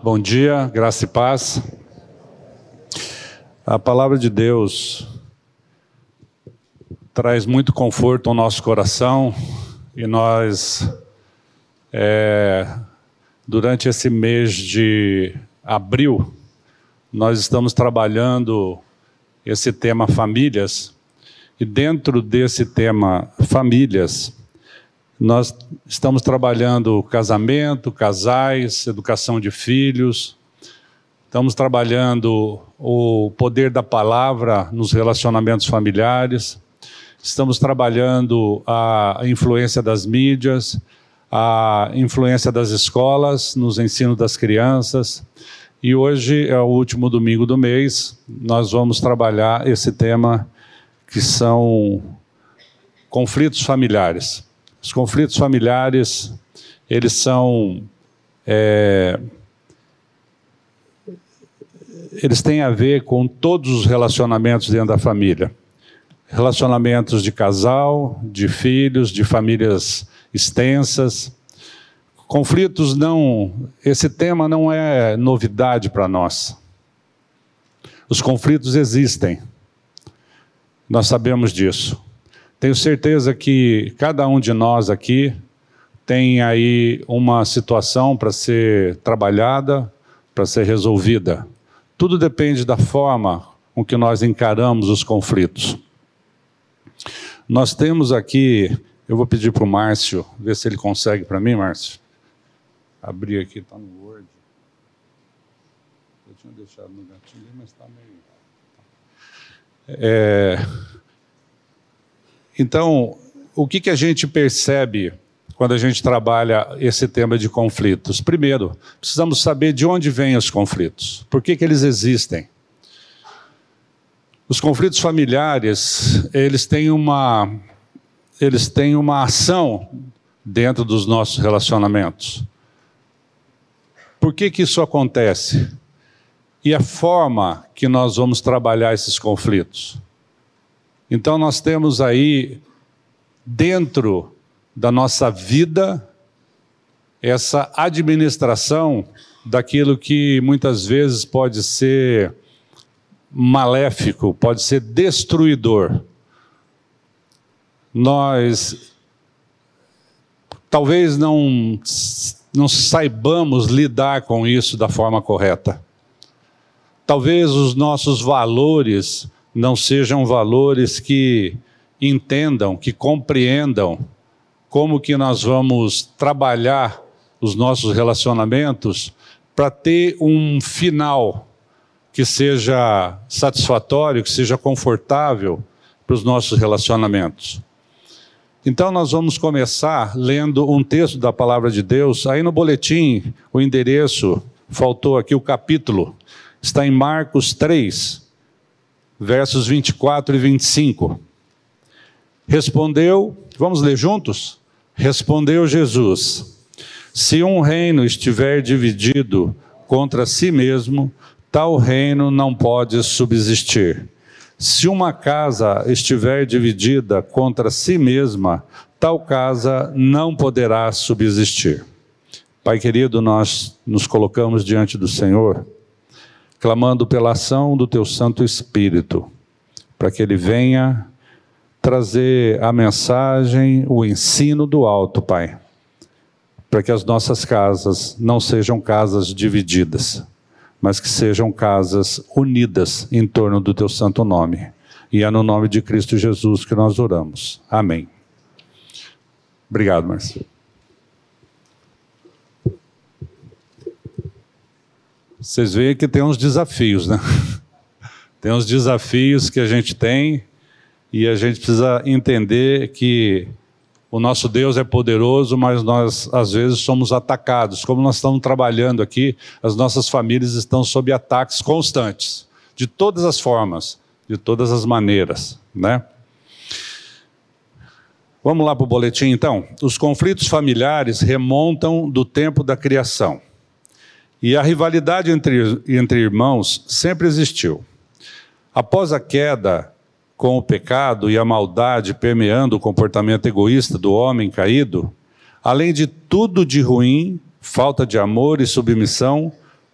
Bom dia, graça e paz. A palavra de Deus traz muito conforto ao nosso coração e nós, durante esse mês de abril, nós estamos trabalhando esse tema famílias e dentro desse tema famílias, nós estamos trabalhando casamento, casais, educação de filhos, estamos trabalhando o poder da palavra nos relacionamentos familiares, estamos trabalhando a influência das mídias, a influência das escolas nos ensinos das crianças, e hoje é o último domingo do mês, nós vamos trabalhar esse tema que são conflitos familiares. Os conflitos familiares, eles são, eles têm a ver com todos os relacionamentos dentro da família. Relacionamentos de casal, de filhos, de famílias extensas. Conflitos esse tema não é novidade para nós. Os conflitos existem. Nós sabemos disso. Tenho certeza que cada um de nós aqui tem aí uma situação para ser trabalhada, para ser resolvida. Tudo depende da forma com que nós encaramos os conflitos. Nós temos aqui, eu vou pedir para o Márcio, ver se ele consegue para mim, Márcio. Abrir aqui, está no Word. Eu tinha deixado no gatinho, mas está meio... Então, o que a gente percebe quando a gente trabalha esse tema de conflitos? Primeiro, precisamos saber de onde vêm os conflitos, por que eles existem. Os conflitos familiares, eles têm uma ação dentro dos nossos relacionamentos. Por que isso acontece? E a forma que nós vamos trabalhar esses conflitos? Então nós temos aí, dentro da nossa vida, essa administração daquilo que muitas vezes pode ser maléfico, pode ser destruidor. Nós talvez não saibamos lidar com isso da forma correta. Talvez os nossos valores não sejam valores que entendam, que compreendam como que nós vamos trabalhar os nossos relacionamentos para ter um final que seja satisfatório, que seja confortável para os nossos relacionamentos. Então nós vamos começar lendo um texto da Palavra de Deus. Aí no boletim, o endereço, faltou aqui o capítulo, está em Marcos 3, versos 24 e 25. Respondeu, vamos ler juntos? Respondeu Jesus: se um reino estiver dividido contra si mesmo, tal reino não pode subsistir. Se uma casa estiver dividida contra si mesma, tal casa não poderá subsistir. Pai querido, nós nos colocamos diante do Senhor, clamando pela ação do Teu Santo Espírito, para que Ele venha trazer a mensagem, o ensino do alto, Pai, para que as nossas casas não sejam casas divididas, mas que sejam casas unidas em torno do Teu santo nome. E é no nome de Cristo Jesus que nós oramos. Amém. Obrigado, Marcelo. Vocês veem que tem uns desafios, né? Tem uns desafios que a gente tem e a gente precisa entender que o nosso Deus é poderoso, mas nós, às vezes, somos atacados. Como nós estamos trabalhando aqui, as nossas famílias estão sob ataques constantes, de todas as formas, de todas as maneiras, né? Vamos lá para o boletim, então? Os conflitos familiares remontam do tempo da criação. E a rivalidade entre irmãos sempre existiu. Após a queda, com o pecado e a maldade permeando o comportamento egoísta do homem caído, além de tudo de ruim, falta de amor e submissão,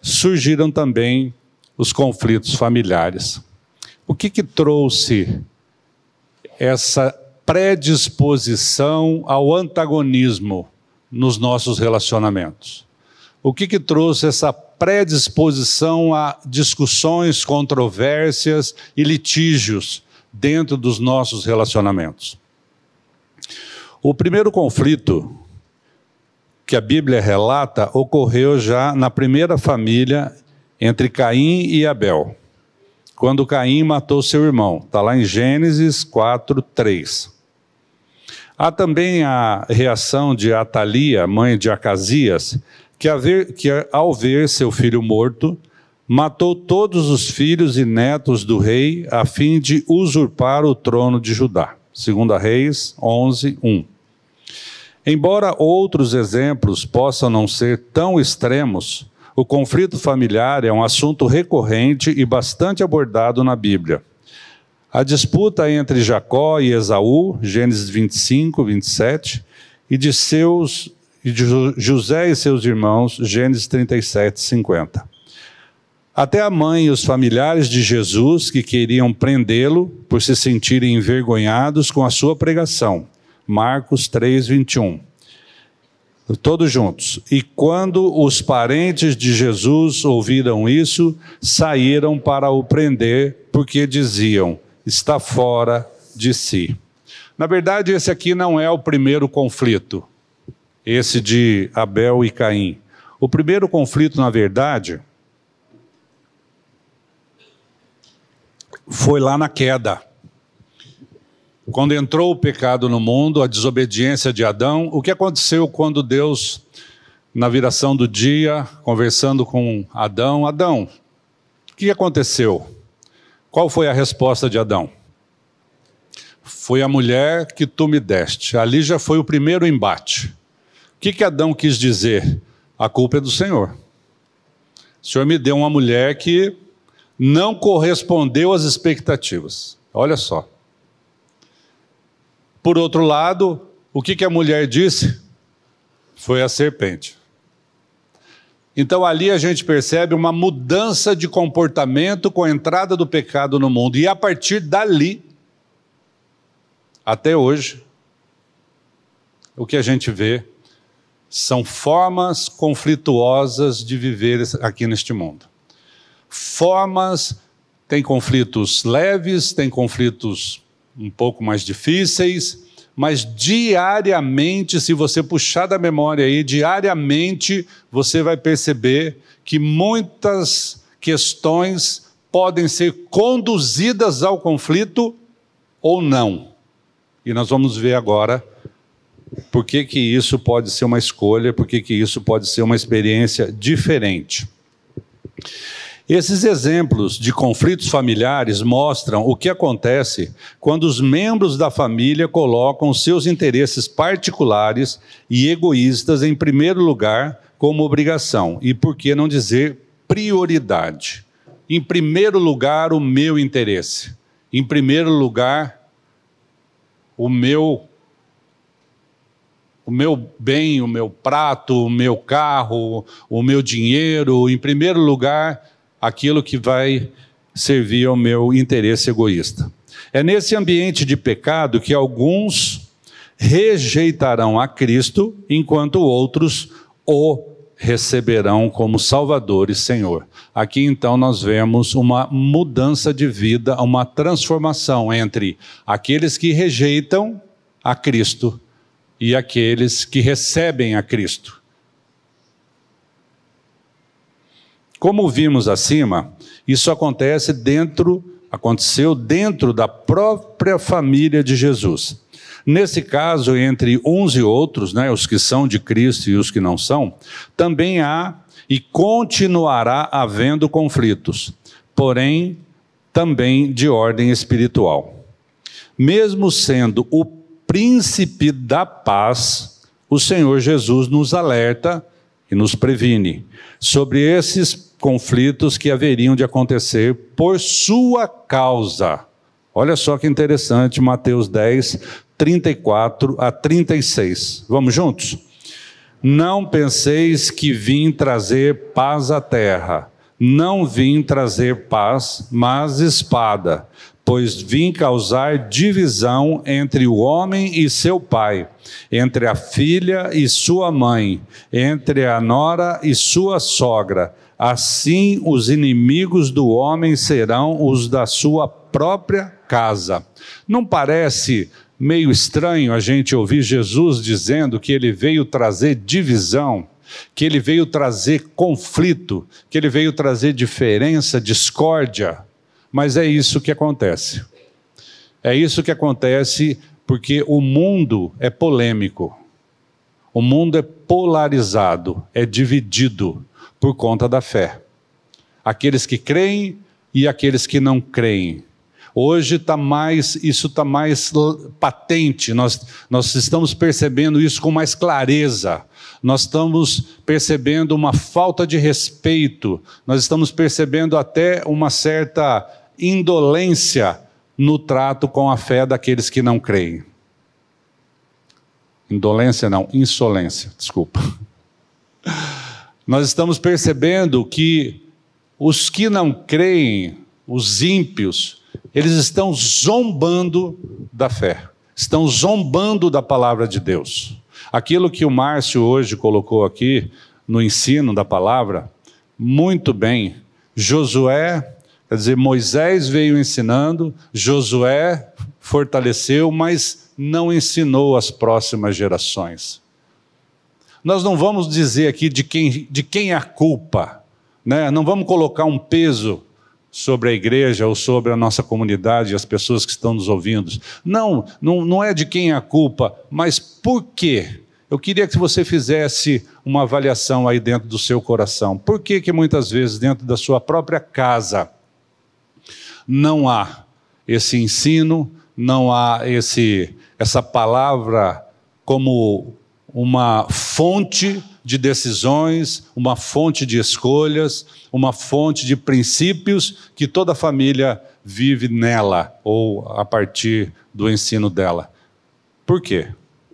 surgiram também os conflitos familiares. O que trouxe essa predisposição ao antagonismo nos nossos relacionamentos? O que trouxe essa predisposição a discussões, controvérsias e litígios dentro dos nossos relacionamentos? O primeiro conflito que a Bíblia relata ocorreu já na primeira família entre Caim e Abel, quando Caim matou seu irmão. Está lá em Gênesis 4:3. Há também a reação de Atalia, mãe de Acasias, que ao ver seu filho morto, matou todos os filhos e netos do rei a fim de usurpar o trono de Judá. 2 Reis 11:1. Embora outros exemplos possam não ser tão extremos, o conflito familiar é um assunto recorrente e bastante abordado na Bíblia. A disputa entre Jacó e Esaú, Gênesis 25:27, e de José e seus irmãos, Gênesis 37:50. Até a mãe e os familiares de Jesus que queriam prendê-lo por se sentirem envergonhados com a sua pregação, Marcos 3:21. Todos juntos. E quando os parentes de Jesus ouviram isso, saíram para o prender, porque diziam: está fora de si. Na verdade, esse aqui não é o primeiro conflito, esse de Abel e Caim. O primeiro conflito, na verdade, foi lá na queda. Quando entrou o pecado no mundo, a desobediência de Adão, o que aconteceu quando Deus, na viração do dia, conversando com Adão, Adão, o que aconteceu? Qual foi a resposta de Adão? Foi a mulher que tu me deste. Ali já foi o primeiro embate. O que Adão quis dizer? A culpa é do Senhor. O Senhor me deu uma mulher que não correspondeu às expectativas. Olha só. Por outro lado, o que a mulher disse? Foi a serpente. Então ali a gente percebe uma mudança de comportamento com a entrada do pecado no mundo. E a partir dali, até hoje, o que a gente vê são formas conflituosas de viver aqui neste mundo. Tem conflitos leves, tem conflitos um pouco mais difíceis, mas diariamente, se você puxar da memória aí, diariamente você vai perceber que muitas questões podem ser conduzidas ao conflito ou não. E nós vamos ver agora por que isso pode ser uma escolha, por que isso pode ser uma experiência diferente. Esses exemplos de conflitos familiares mostram o que acontece quando os membros da família colocam seus interesses particulares e egoístas em primeiro lugar como obrigação, e por que não dizer prioridade. Em primeiro lugar, o meu interesse. Em primeiro lugar, o meu bem, o meu prato, o meu carro, o meu dinheiro. Em primeiro lugar, aquilo que vai servir ao meu interesse egoísta. É nesse ambiente de pecado que alguns rejeitarão a Cristo, enquanto outros o receberão como Salvador e Senhor. Aqui então nós vemos uma mudança de vida, uma transformação entre aqueles que rejeitam a Cristo e aqueles que recebem a Cristo. Como vimos acima, isso aconteceu dentro da própria família de Jesus. Nesse caso, entre uns e outros, os que são de Cristo e os que não são, também há e continuará havendo conflitos, porém também de ordem espiritual. Mesmo sendo o príncipe da paz, o Senhor Jesus nos alerta e nos previne sobre esses conflitos que haveriam de acontecer por sua causa. Olha só que interessante, Mateus 10, 34 a 36. Vamos juntos? Não penseis que vim trazer paz à terra. Não vim trazer paz, mas espada, pois vim causar divisão entre o homem e seu pai, entre a filha e sua mãe, entre a nora e sua sogra. Assim os inimigos do homem serão os da sua própria casa. Não parece meio estranho a gente ouvir Jesus dizendo que ele veio trazer divisão, que ele veio trazer conflito, que ele veio trazer diferença, discórdia? Mas é isso que acontece. É isso que acontece porque o mundo é polêmico. O mundo é polarizado, é dividido por conta da fé. Aqueles que creem e aqueles que não creem. Hoje isso está mais patente, nós estamos percebendo isso com mais clareza, nós estamos percebendo uma falta de respeito, nós estamos percebendo até uma certa indolência no trato com a fé daqueles que não creem. Indolência não, insolência, desculpa. Nós estamos percebendo que os que não creem, os ímpios, eles estão zombando da fé, estão zombando da palavra de Deus. Aquilo que o Márcio hoje colocou aqui no ensino da palavra, muito bem. Josué, quer dizer, Moisés veio ensinando, Josué fortaleceu, mas não ensinou as próximas gerações. Nós não vamos dizer aqui de quem é a culpa, né? Não vamos colocar um peso sobre a igreja ou sobre a nossa comunidade e as pessoas que estão nos ouvindo. Não é de quem é a culpa, mas por quê? Eu queria que você fizesse uma avaliação aí dentro do seu coração. Por que que muitas vezes dentro da sua própria casa não há esse ensino, não há essa palavra como uma fonte de decisões, uma fonte de escolhas, uma fonte de princípios que toda família vive nela ou a partir do ensino dela? Por quê?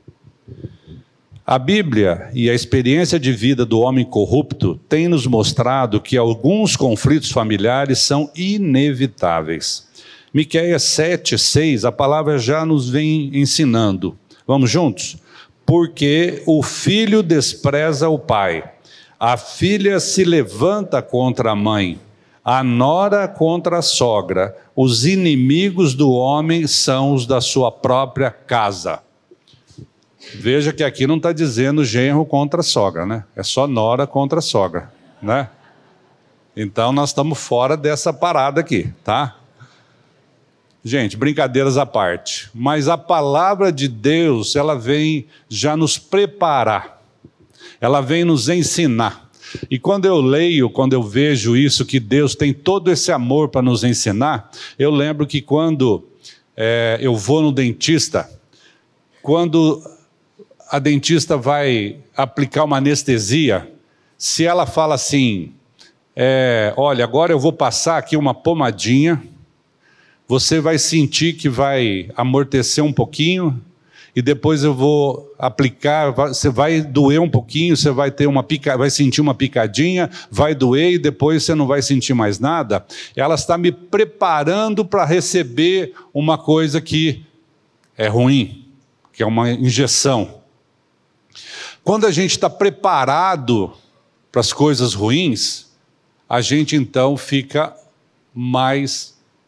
A Bíblia e a experiência de vida do homem corrupto tem nos mostrado que alguns conflitos familiares são inevitáveis. Miqueias 7:6, a palavra já nos vem ensinando. Vamos juntos? Porque o filho despreza o pai, a filha se levanta contra a mãe, a nora contra a sogra, os inimigos do homem são os da sua própria casa. Veja que aqui não está dizendo genro contra a sogra, né? É só nora contra a sogra, né? Então nós estamos fora dessa parada aqui, tá? Gente, brincadeiras à parte, mas a palavra de Deus, ela vem já nos preparar, ela vem nos ensinar. E quando eu leio, quando eu vejo isso, que Deus tem todo esse amor para nos ensinar, eu lembro que quando eu vou no dentista, quando a dentista vai aplicar uma anestesia, se ela fala assim, olha, agora eu vou passar aqui uma pomadinha, você vai sentir que vai amortecer um pouquinho, e depois eu vou aplicar, você vai doer um pouquinho, você vai sentir uma picadinha, vai doer e depois você não vai sentir mais nada. Ela está me preparando para receber uma coisa que é ruim, que é uma injeção. Quando a gente está preparado para as coisas ruins, a gente então fica mais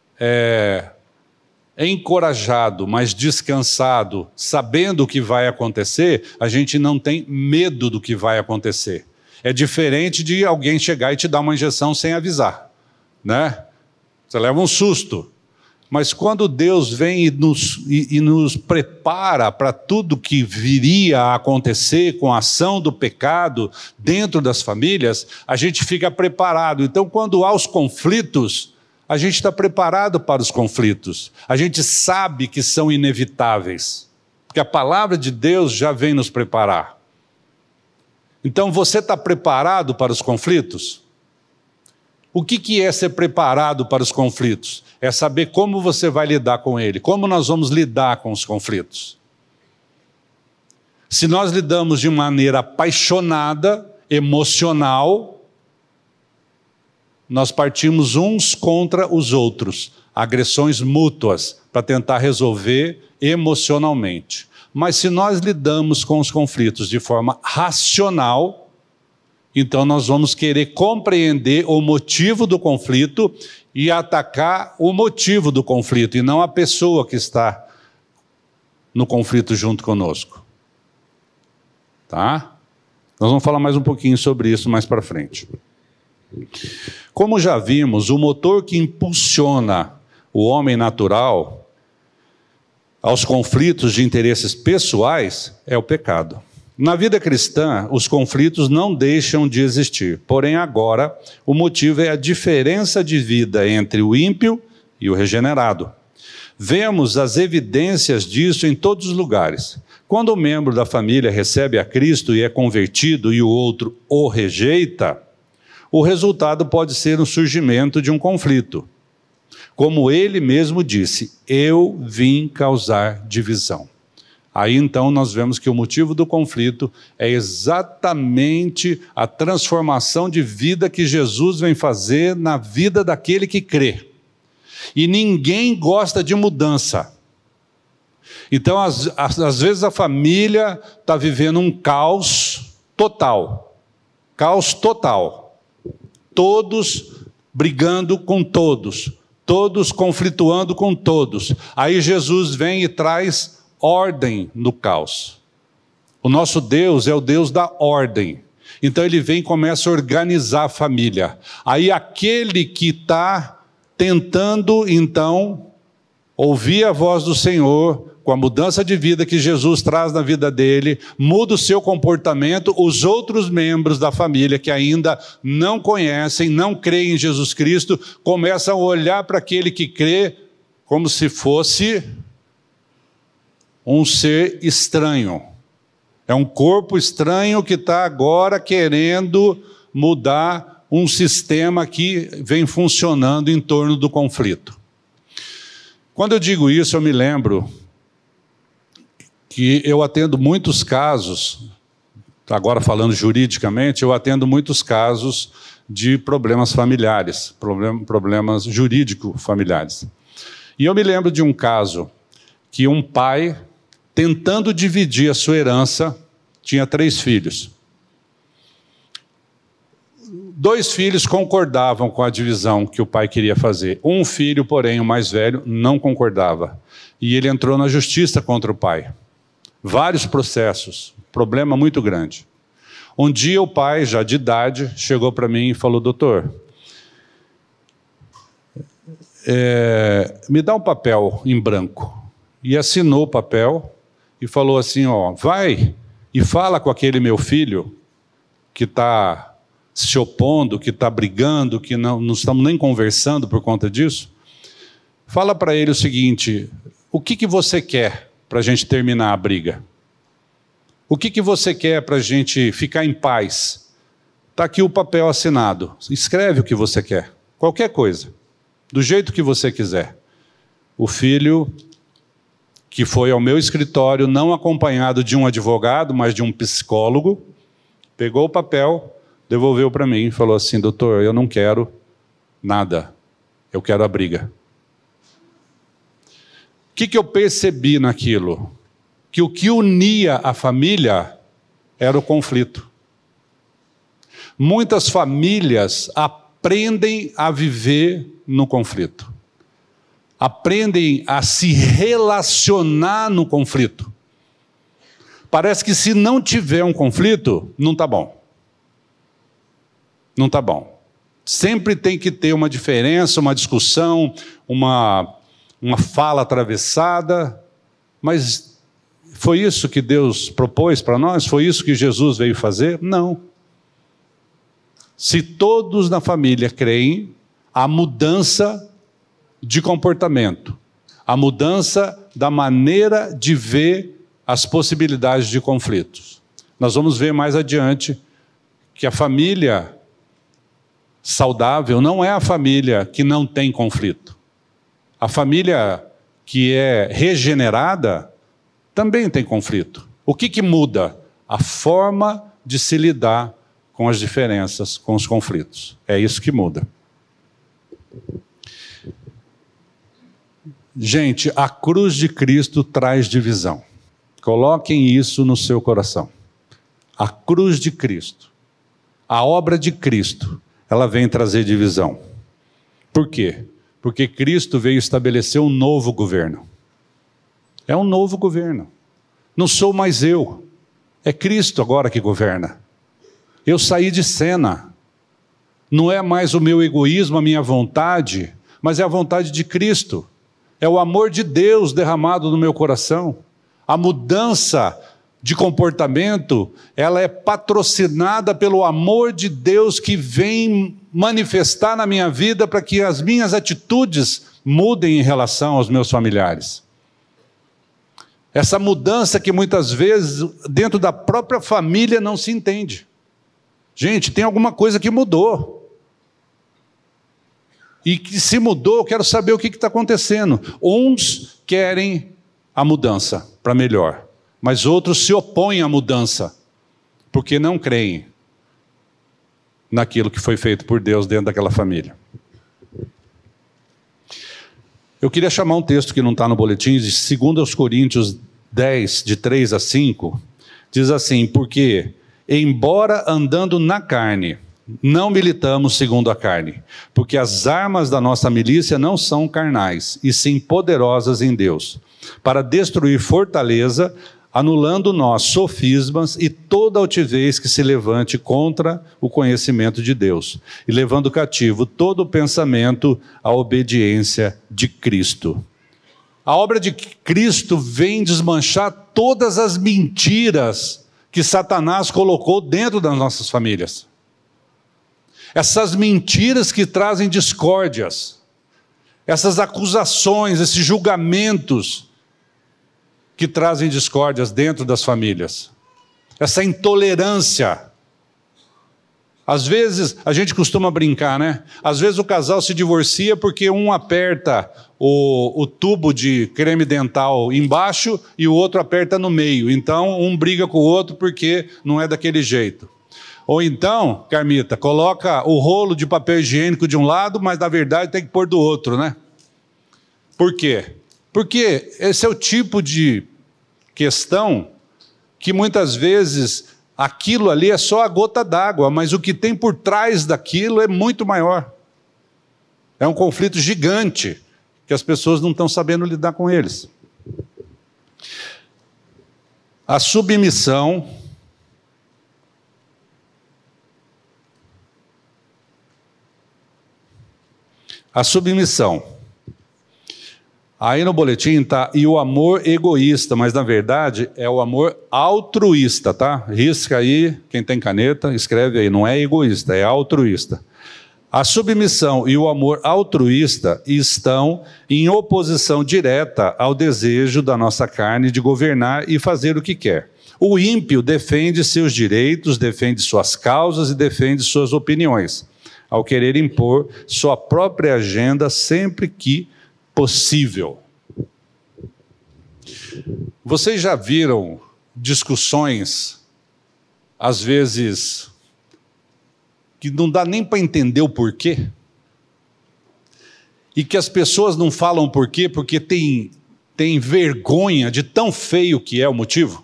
encorajado, mais descansado, sabendo o que vai acontecer, a gente não tem medo do que vai acontecer. É diferente de alguém chegar e te dar uma injeção sem avisar, né? Você leva um susto. Mas quando Deus vem e nos prepara para tudo que viria a acontecer com a ação do pecado dentro das famílias, a gente fica preparado. Então, quando há os conflitos, a gente está preparado para os conflitos. A gente sabe que são inevitáveis, porque a palavra de Deus já vem nos preparar. Então, você está preparado para os conflitos? O que é ser preparado para os conflitos? É saber como você vai lidar com ele, como nós vamos lidar com os conflitos. Se nós lidamos de maneira apaixonada, emocional, nós partimos uns contra os outros, agressões mútuas, para tentar resolver emocionalmente. Mas se nós lidamos com os conflitos de forma racional, então nós vamos querer compreender o motivo do conflito e atacar o motivo do conflito, e não a pessoa que está no conflito junto conosco. Tá? Nós vamos falar mais um pouquinho sobre isso mais para frente. Como já vimos, o motor que impulsiona o homem natural aos conflitos de interesses pessoais é o pecado. Na vida cristã, os conflitos não deixam de existir. Porém, agora, o motivo é a diferença de vida entre o ímpio e o regenerado. Vemos as evidências disso em todos os lugares. Quando um membro da família recebe a Cristo e é convertido e o outro o rejeita, o resultado pode ser o surgimento de um conflito. Como ele mesmo disse, eu vim causar divisão. Aí então nós vemos que o motivo do conflito é exatamente a transformação de vida que Jesus vem fazer na vida daquele que crê. E ninguém gosta de mudança. Então, às vezes a família está vivendo um caos total. Caos total. Todos brigando com todos. Todos conflituando com todos. Aí Jesus vem e traz ordem no caos. O nosso Deus é o Deus da ordem. Então ele vem e começa a organizar a família. Aí aquele que está tentando, então, ouvir a voz do Senhor, com a mudança de vida que Jesus traz na vida dele, muda o seu comportamento, os outros membros da família que ainda não conhecem, não creem em Jesus Cristo, começam a olhar para aquele que crê como se fosse um ser estranho. É um corpo estranho que está agora querendo mudar um sistema que vem funcionando em torno do conflito. Quando eu digo isso, eu me lembro que eu atendo muitos casos, agora falando juridicamente, eu atendo muitos casos de problemas familiares, problemas jurídicos familiares. E eu me lembro de um caso que um pai, tentando dividir a sua herança, tinha 3 filhos. 2 filhos concordavam com a divisão que o pai queria fazer. Um filho, porém, o mais velho, não concordava. E ele entrou na justiça contra o pai. Vários processos, problema muito grande. Um dia o pai, já de idade, chegou para mim e falou: doutor, me dá um papel em branco. E assinou o papel e falou assim: ó, vai e fala com aquele meu filho que está se opondo, que está brigando, que não estamos nem conversando por conta disso. Fala para ele o seguinte: o que você quer para a gente terminar a briga? O que você quer para a gente ficar em paz? Está aqui o papel assinado. Escreve o que você quer. Qualquer coisa. Do jeito que você quiser. O filho, que foi ao meu escritório, não acompanhado de um advogado, mas de um psicólogo, pegou o papel, devolveu para mim e falou assim: doutor, eu não quero nada. Eu quero a briga. O que eu percebi naquilo? Que o que unia a família era o conflito. Muitas famílias aprendem a viver no conflito. Aprendem a se relacionar no conflito. Parece que se não tiver um conflito, não está bom. Não está bom. Sempre tem que ter uma diferença, uma discussão, uma fala atravessada, mas foi isso que Deus propôs para nós? Foi isso que Jesus veio fazer? Não. Se todos na família creem, a mudança de comportamento, a mudança da maneira de ver as possibilidades de conflitos. Nós vamos ver mais adiante que a família saudável não é a família que não tem conflito. A família que é regenerada também tem conflito. O que muda? A forma de se lidar com as diferenças, com os conflitos. É isso que muda. Gente, a cruz de Cristo traz divisão. Coloquem isso no seu coração. A cruz de Cristo, a obra de Cristo, ela vem trazer divisão. Por quê? Porque Cristo veio estabelecer um novo governo. É um novo governo. Não sou mais eu. É Cristo agora que governa. Eu saí de cena. Não é mais o meu egoísmo, a minha vontade, mas é a vontade de Cristo. É o amor de Deus derramado no meu coração. A mudança de comportamento, ela é patrocinada pelo amor de Deus que vem manifestar na minha vida para que as minhas atitudes mudem em relação aos meus familiares. Essa mudança que muitas vezes dentro da própria família não se entende. Gente, tem alguma coisa que mudou. E que se mudou, eu quero saber o que está acontecendo. Uns querem a mudança para melhor, mas outros se opõem à mudança, porque não creem naquilo que foi feito por Deus dentro daquela família. Eu queria chamar um texto que não está no boletim, de 2 Coríntios 10, de 3 a 5, diz assim: porque, embora andando na carne, não militamos segundo a carne, porque as armas da nossa milícia não são carnais, e sim poderosas em Deus, para destruir fortaleza, anulando nós sofismas e toda altivez que se levante contra o conhecimento de Deus, e levando cativo todo o pensamento à obediência de Cristo. A obra de Cristo vem desmanchar todas as mentiras que Satanás colocou dentro das nossas famílias. Essas mentiras que trazem discórdias, essas acusações, esses julgamentos que trazem discórdias dentro das famílias, essa intolerância. Às vezes, a gente costuma brincar, né? Às vezes o casal se divorcia porque um aperta o tubo de creme dental embaixo e o outro aperta no meio. Então, um briga com o outro porque não é daquele jeito. Ou então, Carmita, coloca o rolo de papel higiênico de um lado, mas na verdade tem que pôr do outro, né? Por quê? Porque esse é o tipo de questão que muitas vezes aquilo ali é só a gota d'água, mas o que tem por trás daquilo é muito maior. É um conflito gigante que as pessoas não estão sabendo lidar com eles. A submissão Aí no boletim está, e o amor egoísta, mas na verdade é o amor altruísta, tá? Risca aí, quem tem caneta, escreve aí, não é egoísta, é altruísta. A submissão e o amor altruísta estão em oposição direta ao desejo da nossa carne de governar e fazer o que quer. O ímpio defende seus direitos, defende suas causas e defende suas opiniões, ao querer impor sua própria agenda sempre que possível. Vocês já viram discussões, às vezes, que não dá nem para entender o porquê? E que as pessoas não falam o porquê porque tem vergonha de tão feio que é o motivo?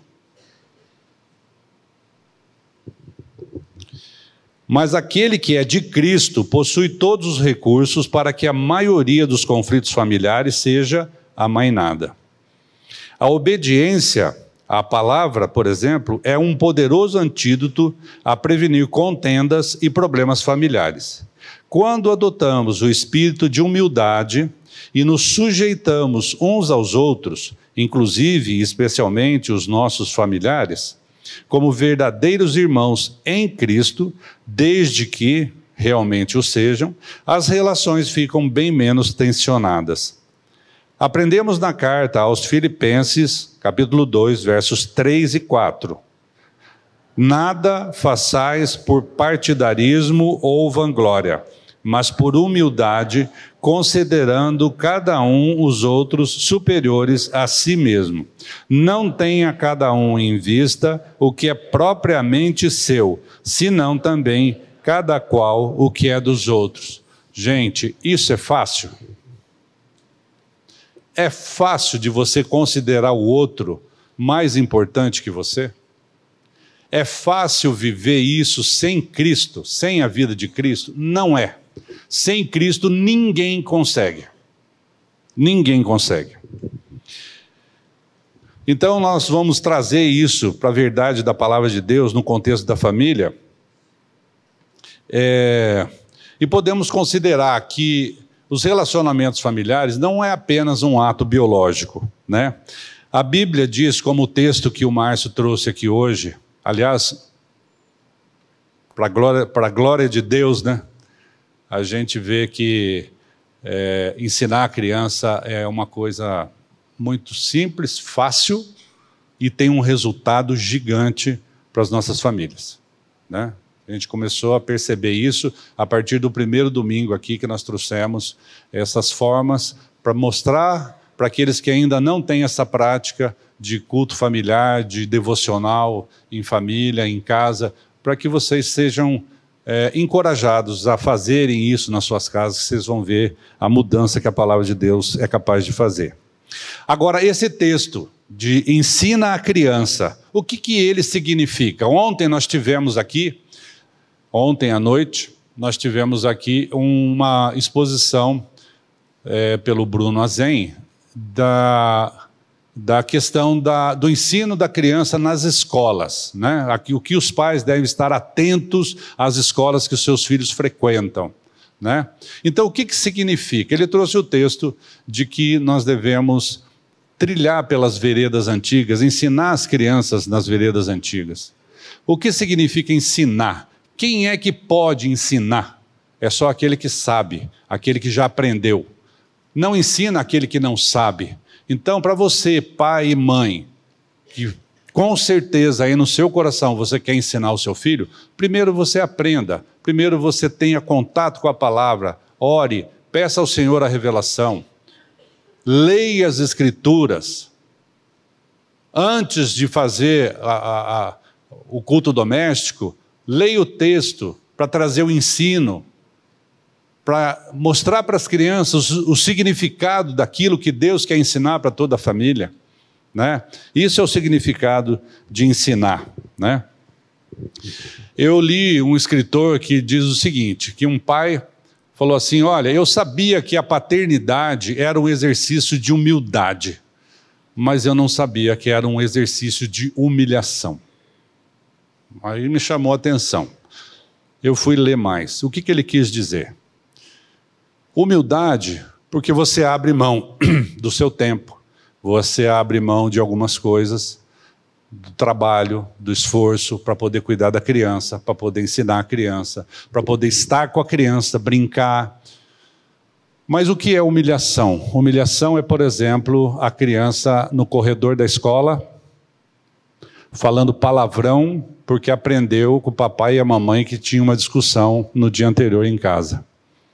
Mas aquele que é de Cristo possui todos os recursos para que a maioria dos conflitos familiares seja amainada. A obediência à palavra, por exemplo, é um poderoso antídoto a prevenir contendas e problemas familiares. Quando adotamos o espírito de humildade e nos sujeitamos uns aos outros, inclusive e especialmente os nossos familiares, como verdadeiros irmãos em Cristo, desde que realmente o sejam, as relações ficam bem menos tensionadas. Aprendemos na carta aos Filipenses, capítulo 2, versos 3 e 4. Nada façais por partidarismo ou vanglória, mas por humildade, considerando cada um os outros superiores a si mesmo. Não tenha cada um em vista o que é propriamente seu, senão também cada qual o que é dos outros. Gente, isso é fácil? É fácil de você considerar o outro mais importante que você? É fácil viver isso sem Cristo, sem a vida de Cristo? Não é. Sem Cristo ninguém consegue. Ninguém consegue. Então nós vamos trazer isso para a verdade da palavra de Deus no contexto da família. E podemos considerar que os relacionamentos familiares não é apenas um ato biológico, né? A Bíblia diz, como o texto que o Márcio trouxe aqui hoje, aliás, para a glória de Deus, né? A gente vê que ensinar a criança é uma coisa muito simples, fácil e tem um resultado gigante para as nossas famílias, né? A gente começou a perceber isso a partir do primeiro domingo aqui que nós trouxemos essas formas para mostrar para aqueles que ainda não têm essa prática de culto familiar, de devocional em família, em casa, para que vocês sejam encorajados a fazerem isso nas suas casas, que vocês vão ver a mudança que a palavra de Deus é capaz de fazer. Agora, esse texto de ensina a criança, o que ele significa? Ontem à noite, nós tivemos aqui uma exposição pelo Bruno Azen da questão do ensino da criança nas escolas, né? O que os pais devem estar atentos às escolas que os seus filhos frequentam, né? Então, o que significa? Ele trouxe o texto de que nós devemos trilhar pelas veredas antigas, ensinar as crianças nas veredas antigas. O que significa ensinar? Quem é que pode ensinar? É só aquele que sabe, aquele que já aprendeu. Não ensina aquele que não sabe. Então, para você, pai e mãe, que com certeza aí no seu coração você quer ensinar o seu filho, primeiro você aprenda, primeiro você tenha contato com a palavra, ore, peça ao Senhor a revelação, leia as Escrituras. Antes de fazer o culto doméstico, leia o texto para trazer o ensino, para mostrar para as crianças o significado daquilo que Deus quer ensinar para toda a família, né? Isso é o significado de ensinar, né? Eu li um escritor que diz o seguinte, que um pai falou assim, olha, eu sabia que a paternidade era um exercício de humildade, mas eu não sabia que era um exercício de humilhação. Aí me chamou a atenção. Eu fui ler mais. O que ele quis dizer? Humildade, porque você abre mão do seu tempo, você abre mão de algumas coisas, do trabalho, do esforço, para poder cuidar da criança, para poder ensinar a criança, para poder estar com a criança, brincar. Mas o que é humilhação? Humilhação é, por exemplo, a criança no corredor da escola, falando palavrão, porque aprendeu com o papai e a mamãe que tinha uma discussão no dia anterior em casa.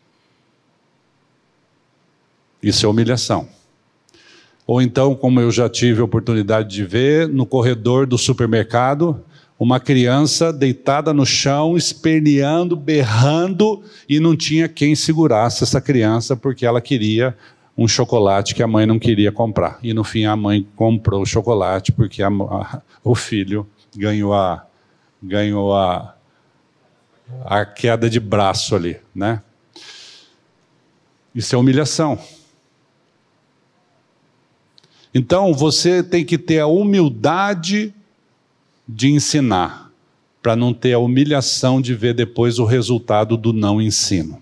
Isso é humilhação. Ou então, como eu já tive a oportunidade de ver, no corredor do supermercado, uma criança deitada no chão, esperneando, berrando, e não tinha quem segurasse essa criança, porque ela queria um chocolate que a mãe não queria comprar. E no fim a mãe comprou o chocolate, porque o filho ganhou a queda de braço ali, né? Isso é humilhação. Então, você tem que ter a humildade de ensinar, para não ter a humilhação de ver depois o resultado do não ensino.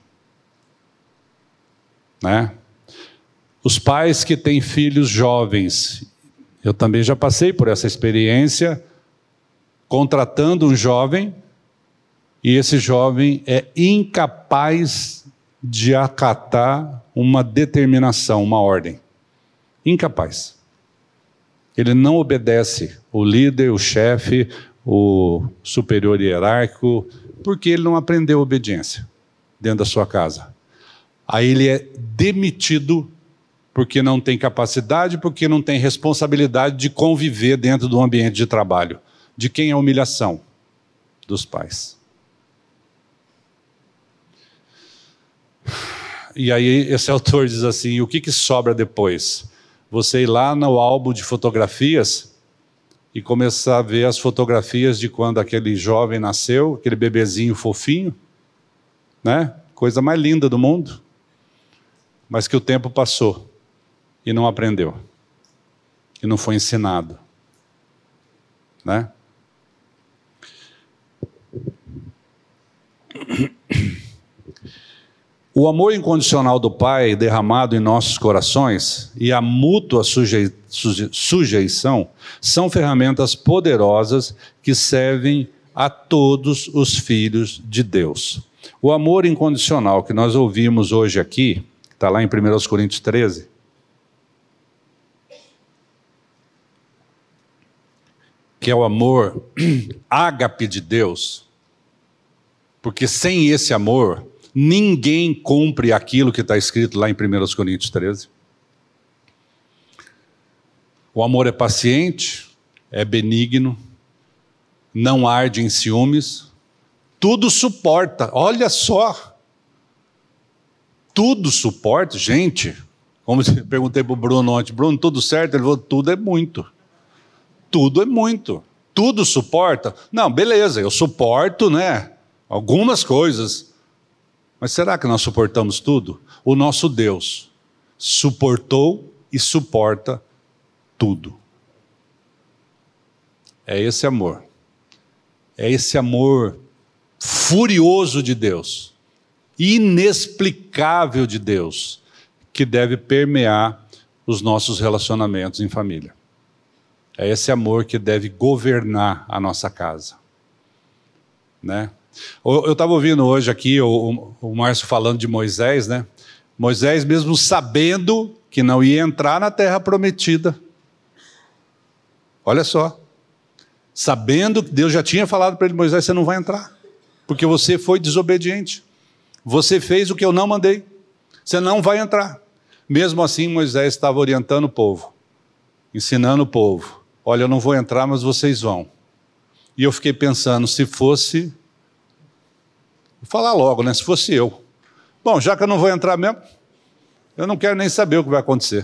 Né? Os pais que têm filhos jovens, eu também já passei por essa experiência, contratando um jovem, e esse jovem é incapaz de acatar uma determinação, uma ordem. Incapaz. Ele não obedece o líder, o chefe, o superior hierárquico, porque ele não aprendeu obediência. dentro da sua casa. Aí ele é demitido porque não tem capacidade, porque não tem responsabilidade de conviver dentro do ambiente de trabalho. De quem é a humilhação? Dos pais. E aí esse autor diz assim, o que sobra depois? Você ir lá no álbum de fotografias e começar a ver as fotografias de quando aquele jovem nasceu, aquele bebezinho fofinho, né? Coisa mais linda do mundo, mas que o tempo passou e não aprendeu, e não foi ensinado, né? O amor incondicional do Pai derramado em nossos corações e a mútua sujeição são ferramentas poderosas que servem a todos os filhos de Deus. O amor incondicional que nós ouvimos hoje aqui, está lá em 1 Coríntios 13, que é o amor ágape de Deus, porque sem esse amor, ninguém cumpre aquilo que está escrito lá em 1 Coríntios 13. O amor é paciente, é benigno, não arde em ciúmes, tudo suporta. Olha só, tudo suporta, gente. Como eu perguntei para o Bruno ontem, Bruno, tudo certo? Ele falou, tudo é muito. Tudo é muito. Tudo suporta? Não, beleza, eu suporto, né? Algumas coisas. Mas será que nós suportamos tudo? O nosso Deus suportou e suporta tudo. É esse amor. É esse amor furioso de Deus, inexplicável de Deus, que deve permear os nossos relacionamentos em família. É esse amor que deve governar a nossa casa, né? Eu estava ouvindo hoje aqui o Márcio falando de Moisés, né? Moisés, mesmo sabendo que não ia entrar na terra prometida, olha só, sabendo que Deus já tinha falado para ele, Moisés, você não vai entrar, porque você foi desobediente, você fez o que eu não mandei, você não vai entrar. Mesmo assim, Moisés estava orientando o povo, ensinando o povo, olha, eu não vou entrar, mas vocês vão. E eu fiquei pensando, se fosse... Vou falar logo, né? Se fosse eu. Bom, já que eu não vou entrar mesmo, eu não quero nem saber o que vai acontecer.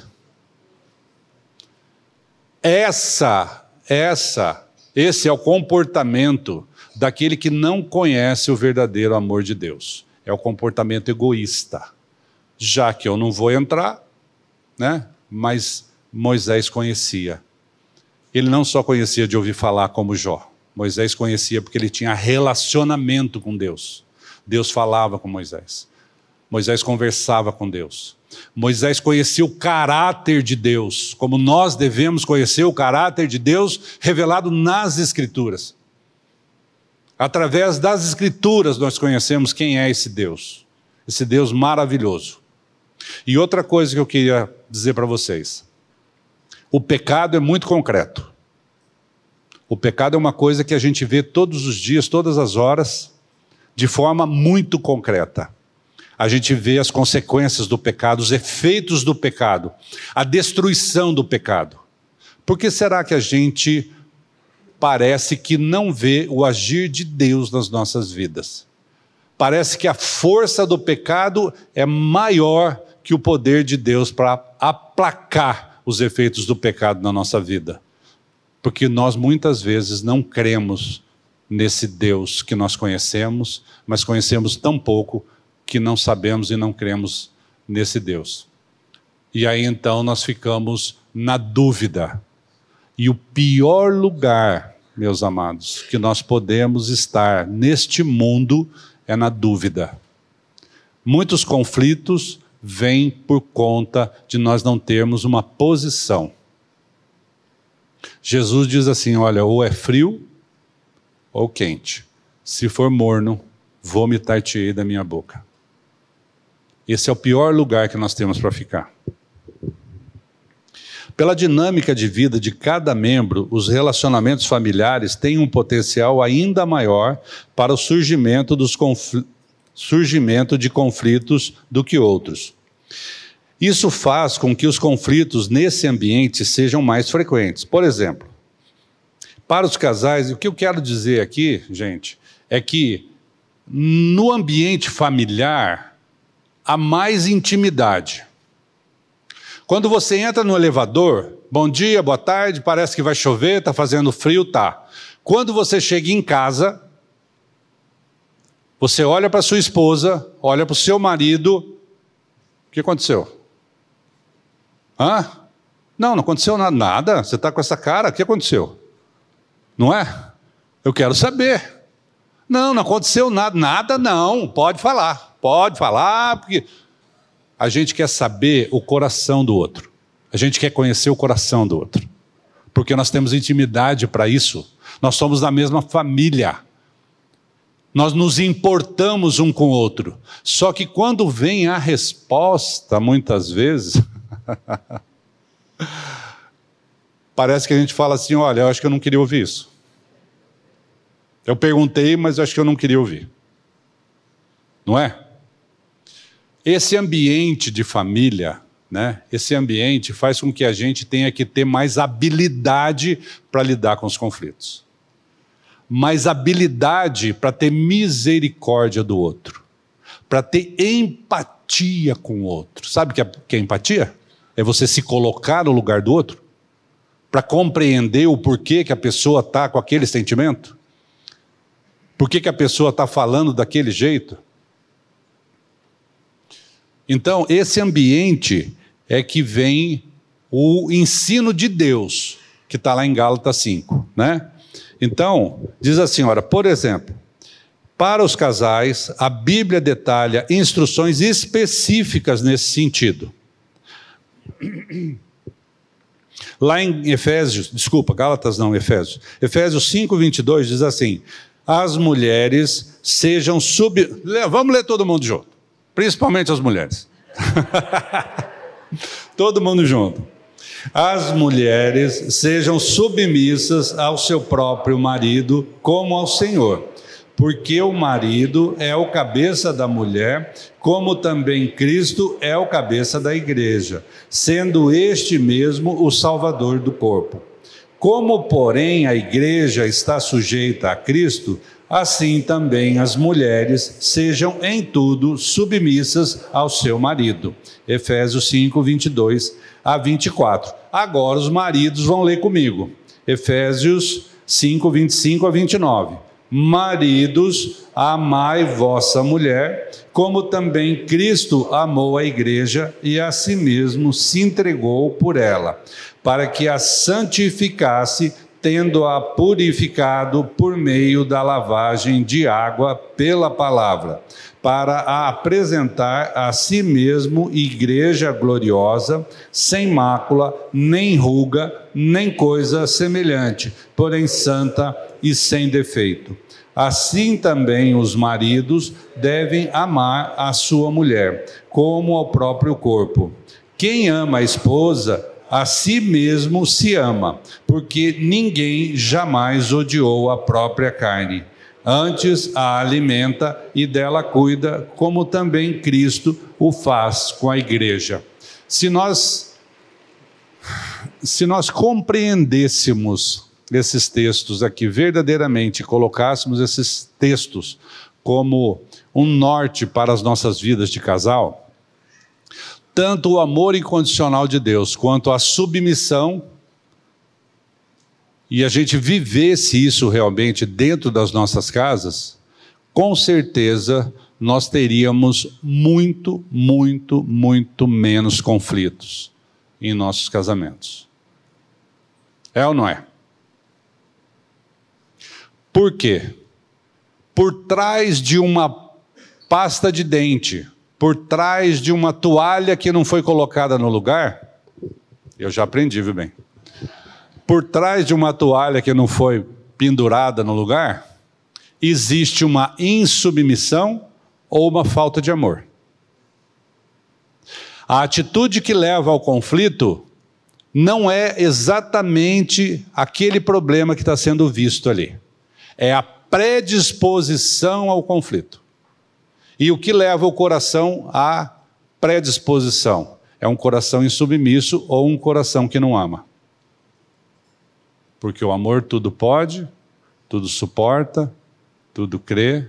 Esse é o comportamento daquele que não conhece o verdadeiro amor de Deus. É o comportamento egoísta. Já que eu não vou entrar, né? Mas Moisés conhecia. Ele não só conhecia de ouvir falar como Jó. Moisés conhecia porque ele tinha relacionamento com Deus. Deus falava com Moisés. Moisés conversava com Deus. Moisés conhecia o caráter de Deus, como nós devemos conhecer o caráter de Deus revelado nas Escrituras. Através das Escrituras nós conhecemos quem é esse Deus maravilhoso. E outra coisa que eu queria dizer para vocês, o pecado é muito concreto. O pecado é uma coisa que a gente vê todos os dias, todas as horas, de forma muito concreta. A gente vê as consequências do pecado, os efeitos do pecado, a destruição do pecado. Por que será que a gente parece que não vê o agir de Deus nas nossas vidas? Parece que a força do pecado é maior que o poder de Deus para aplacar os efeitos do pecado na nossa vida. Porque nós muitas vezes não cremos nesse Deus que nós conhecemos, mas conhecemos tão pouco que não sabemos e não cremos nesse Deus. E aí então nós ficamos na dúvida. E o pior lugar, meus amados, que nós podemos estar neste mundo é na dúvida. Muitos conflitos vêm por conta de nós não termos uma posição. Jesus diz assim, olha, ou é frio ou quente. Se for morno, vomitar-te-ei da minha boca. Esse é o pior lugar que nós temos para ficar. Pela dinâmica de vida de cada membro, os relacionamentos familiares têm um potencial ainda maior para o surgimento dos surgimento de conflitos do que outros. Isso faz com que os conflitos nesse ambiente sejam mais frequentes. Por exemplo, para os casais, o que eu quero dizer aqui, gente, é que no ambiente familiar há mais intimidade. Quando você entra no elevador, bom dia, boa tarde, parece que vai chover, está fazendo frio, tá. Quando você chega em casa, você olha para sua esposa, olha para o seu marido, o que aconteceu? Não aconteceu nada, você está com essa cara, o que aconteceu? Não é? Eu quero saber. Não aconteceu nada não, pode falar, porque a gente quer saber o coração do outro, a gente quer conhecer o coração do outro, porque nós temos intimidade para isso, nós somos da mesma família, nós nos importamos um com o outro, só que quando vem a resposta, muitas vezes, parece que a gente fala assim, olha, eu acho que eu não queria ouvir isso. Eu perguntei, mas acho que eu não queria ouvir. Não é? Esse ambiente de família, né? Esse ambiente faz com que a gente tenha que ter mais habilidade para lidar com os conflitos. Mais habilidade para ter misericórdia do outro. Para ter empatia com o outro. Sabe o que é empatia? É você se colocar no lugar do outro. Para compreender o porquê que a pessoa está com aquele sentimento. Por que a pessoa está falando daquele jeito? Então, esse ambiente é que vem o ensino de Deus, que está lá em Gálatas 5, né? Então, diz assim, ora, por exemplo, para os casais, a Bíblia detalha instruções específicas nesse sentido. Lá em Gálatas 5:22 diz assim, as mulheres sejam Vamos ler todo mundo junto, principalmente as mulheres. Todo mundo junto. As mulheres sejam submissas ao seu próprio marido como ao Senhor, porque o marido é o cabeça da mulher, como também Cristo é o cabeça da igreja, sendo este mesmo o Salvador do corpo. Como, porém, a igreja está sujeita a Cristo, assim também as mulheres sejam em tudo submissas ao seu marido. Efésios 5:22-24. Agora os maridos vão ler comigo. Efésios 5:25-29. Maridos, amai vossa mulher, como também Cristo amou a igreja e a si mesmo se entregou por ela, para que a santificasse, tendo-a purificado por meio da lavagem de água pela palavra, para a apresentar a si mesmo igreja gloriosa, sem mácula, nem ruga, nem coisa semelhante, porém santa e sem defeito. Assim também os maridos devem amar a sua mulher, como ao próprio corpo. Quem ama a esposa, a si mesmo se ama, porque ninguém jamais odiou a própria carne. Antes a alimenta e dela cuida, como também Cristo o faz com a igreja. Se nós compreendêssemos esses textos aqui verdadeiramente, colocássemos esses textos como um norte para as nossas vidas de casal, tanto o amor incondicional de Deus quanto a submissão, e a gente vivesse isso realmente dentro das nossas casas, com certeza nós teríamos muito menos conflitos em nossos casamentos. É ou não é? Por quê? Por trás de uma pasta de dente, por trás de uma toalha que não foi colocada no lugar, eu já aprendi, viu bem? Por trás de uma toalha que não foi pendurada no lugar, existe uma insubmissão ou uma falta de amor. A atitude que leva ao conflito não é exatamente aquele problema que está sendo visto ali. É a predisposição ao conflito. E o que leva o coração à predisposição? É um coração insubmisso ou um coração que não ama. Porque o amor tudo pode, tudo suporta, tudo crê.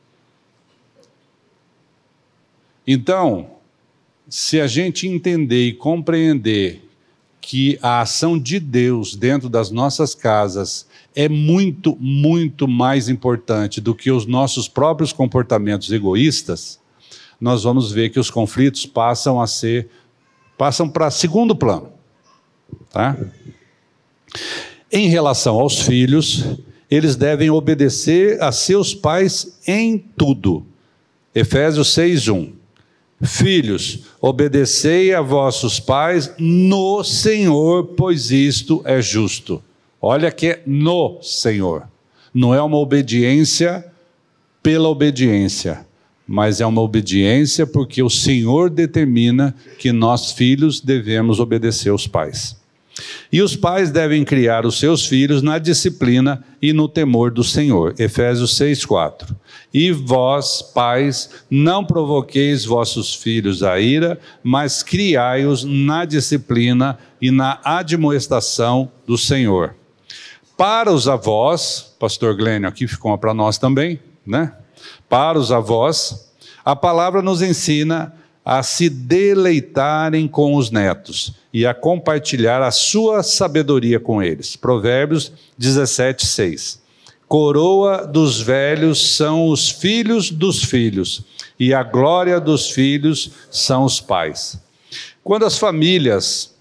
Então, se a gente entender e compreender que a ação de Deus dentro das nossas casas é muito, muito mais importante do que os nossos próprios comportamentos egoístas, nós vamos ver que os conflitos passam para segundo plano. Tá? Em relação aos filhos, eles devem obedecer a seus pais em tudo. Efésios 6:1. Filhos, obedecei a vossos pais no Senhor, pois isto é justo. Olha que é no Senhor. Não é uma obediência pela obediência, mas é uma obediência porque o Senhor determina que nós, filhos, devemos obedecer aos pais. E os pais devem criar os seus filhos na disciplina e no temor do Senhor. Efésios 6:4. E vós, pais, não provoqueis vossos filhos à ira, mas criai-os na disciplina e na admoestação do Senhor. Para os avós, pastor Glênio aqui ficou para nós também, né? Para os avós, a palavra nos ensina a se deleitarem com os netos e a compartilhar a sua sabedoria com eles. Provérbios 17:6. Coroa dos velhos são os filhos dos filhos, e a glória dos filhos são os pais. Quando as famílias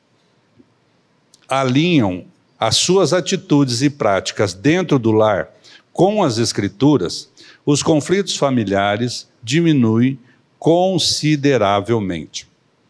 alinham as suas atitudes e práticas dentro do lar com as Escrituras, os conflitos familiares diminuem consideravelmente.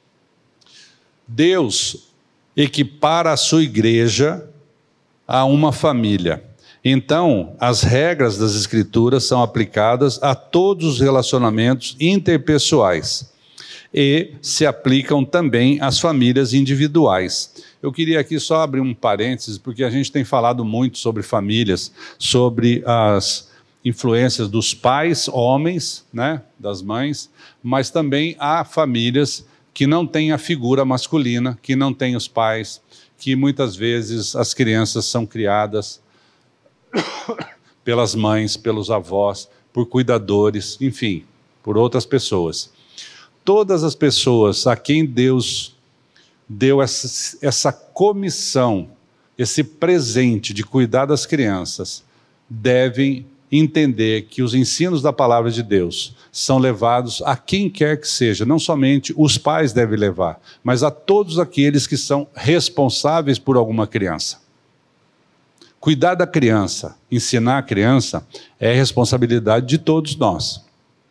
Deus equipara a sua igreja a uma família. Então, as regras das Escrituras são aplicadas a todos os relacionamentos interpessoais e se aplicam também às famílias individuais. Eu queria aqui só abrir um parênteses, porque a gente tem falado muito sobre famílias, sobre as influências dos pais, homens, né, das mães, mas também há famílias que não têm a figura masculina, que não têm os pais, que muitas vezes as crianças são criadas pelas mães, pelos avós, por cuidadores, enfim, por outras pessoas. Todas as pessoas a quem Deus deu essa comissão, esse presente de cuidar das crianças, devem entender que os ensinos da palavra de Deus são levados a quem quer que seja, não somente os pais devem levar, mas a todos aqueles que são responsáveis por alguma criança. Cuidar da criança, ensinar a criança, é responsabilidade de todos nós.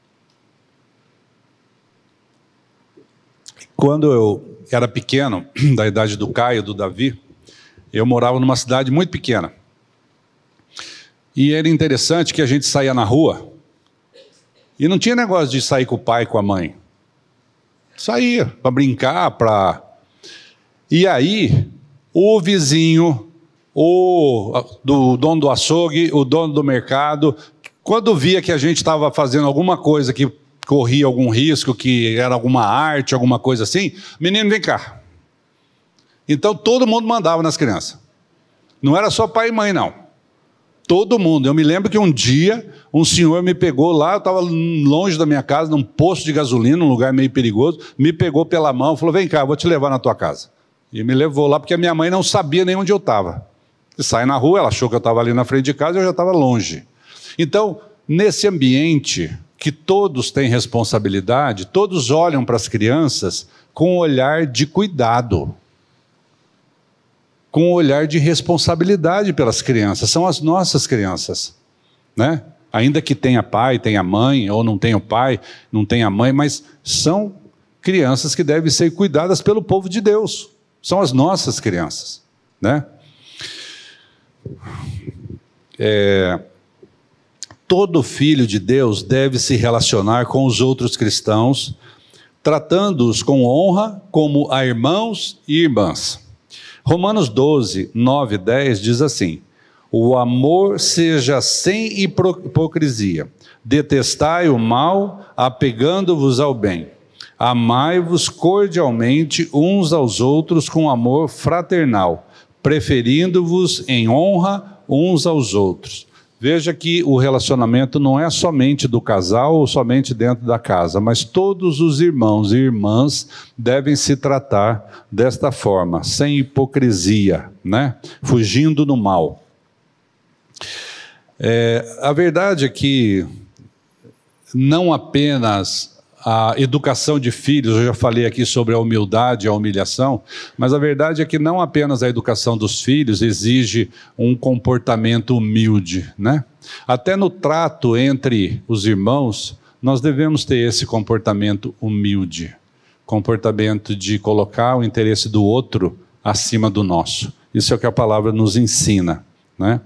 Quando eu era pequeno, da idade do Caio, do Davi, eu morava numa cidade muito pequena. E era interessante que a gente saía na rua e não tinha negócio de sair com o pai e com a mãe. Saía para brincar, E aí, o vizinho, do dono do açougue, o dono do mercado, quando via que a gente estava fazendo alguma coisa que corria algum risco, que era alguma arte, alguma coisa assim, menino, vem cá. Então todo mundo mandava nas crianças. Não era só pai e mãe, não. Todo mundo. Eu me lembro que um dia um senhor me pegou lá, eu estava longe da minha casa, num posto de gasolina, num lugar meio perigoso, me pegou pela mão, falou, vem cá, eu vou te levar na tua casa. E me levou lá, porque a minha mãe não sabia nem onde eu estava. Sai na rua, ela achou que eu estava ali na frente de casa e eu já estava longe. Então, nesse ambiente que todos têm responsabilidade, todos olham para as crianças com um olhar de cuidado, com um olhar de responsabilidade pelas crianças. São as nossas crianças, né? Ainda que tenha pai, tenha mãe, ou não tenha o pai, não tenha mãe, mas são crianças que devem ser cuidadas pelo povo de Deus. São as nossas crianças, né? Todo filho de Deus deve se relacionar com os outros cristãos, tratando-os com honra como a irmãos e irmãs. Romanos 12, 9 e 10 diz assim, o amor seja sem hipocrisia, Detestai o mal, apegando-vos ao bem. Amai-vos cordialmente uns aos outros com amor fraternal, preferindo-vos em honra uns aos outros. Veja que o relacionamento não é somente do casal ou somente dentro da casa, mas todos os irmãos e irmãs devem se tratar desta forma, sem hipocrisia, né? Fugindo do mal. A verdade é que não apenas a educação de filhos, eu já falei aqui sobre a humildade e a humilhação, mas a verdade é que não apenas a educação dos filhos exige um comportamento humilde, né? Até no trato entre os irmãos, nós devemos ter esse comportamento humilde, comportamento de colocar o interesse do outro acima do nosso. Isso é o que a palavra nos ensina, né?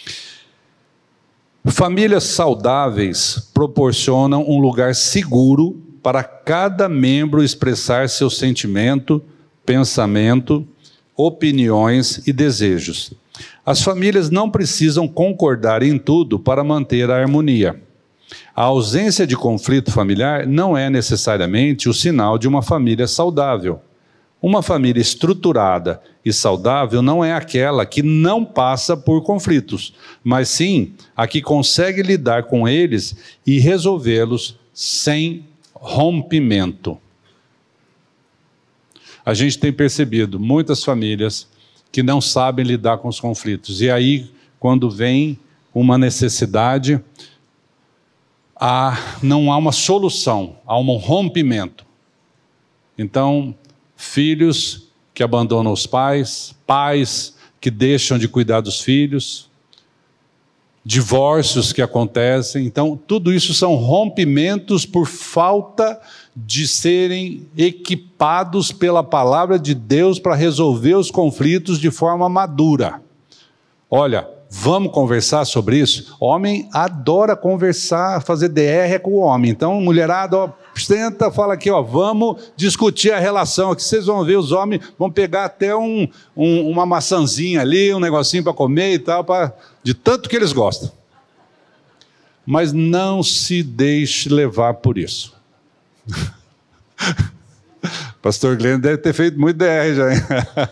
Famílias saudáveis proporcionam um lugar seguro para cada membro expressar seu sentimento, pensamento, opiniões e desejos. As famílias não precisam concordar em tudo para manter a harmonia. A ausência de conflito familiar não é necessariamente o sinal de uma família saudável. Uma família estruturada e saudável não é aquela que não passa por conflitos, mas sim a que consegue lidar com eles e resolvê-los sem rompimento. A gente tem percebido muitas famílias que não sabem lidar com os conflitos. E aí, quando vem uma necessidade, não há uma solução, há um rompimento. Então, filhos que abandonam os pais, pais que deixam de cuidar dos filhos, divórcios que acontecem. Então, tudo isso são rompimentos por falta de serem equipados pela palavra de Deus para resolver os conflitos de forma madura. Olha, vamos conversar sobre isso? Homem adora conversar, fazer DR com o homem. Então, mulherada, ó, senta, fala aqui, ó, vamos discutir a relação. Aqui vocês vão ver, os homens vão pegar até uma maçãzinha ali, um negocinho para comer e tal, de tanto que eles gostam. Mas não se deixe levar por isso. Pastor Glenn deve ter feito muito DR já, hein?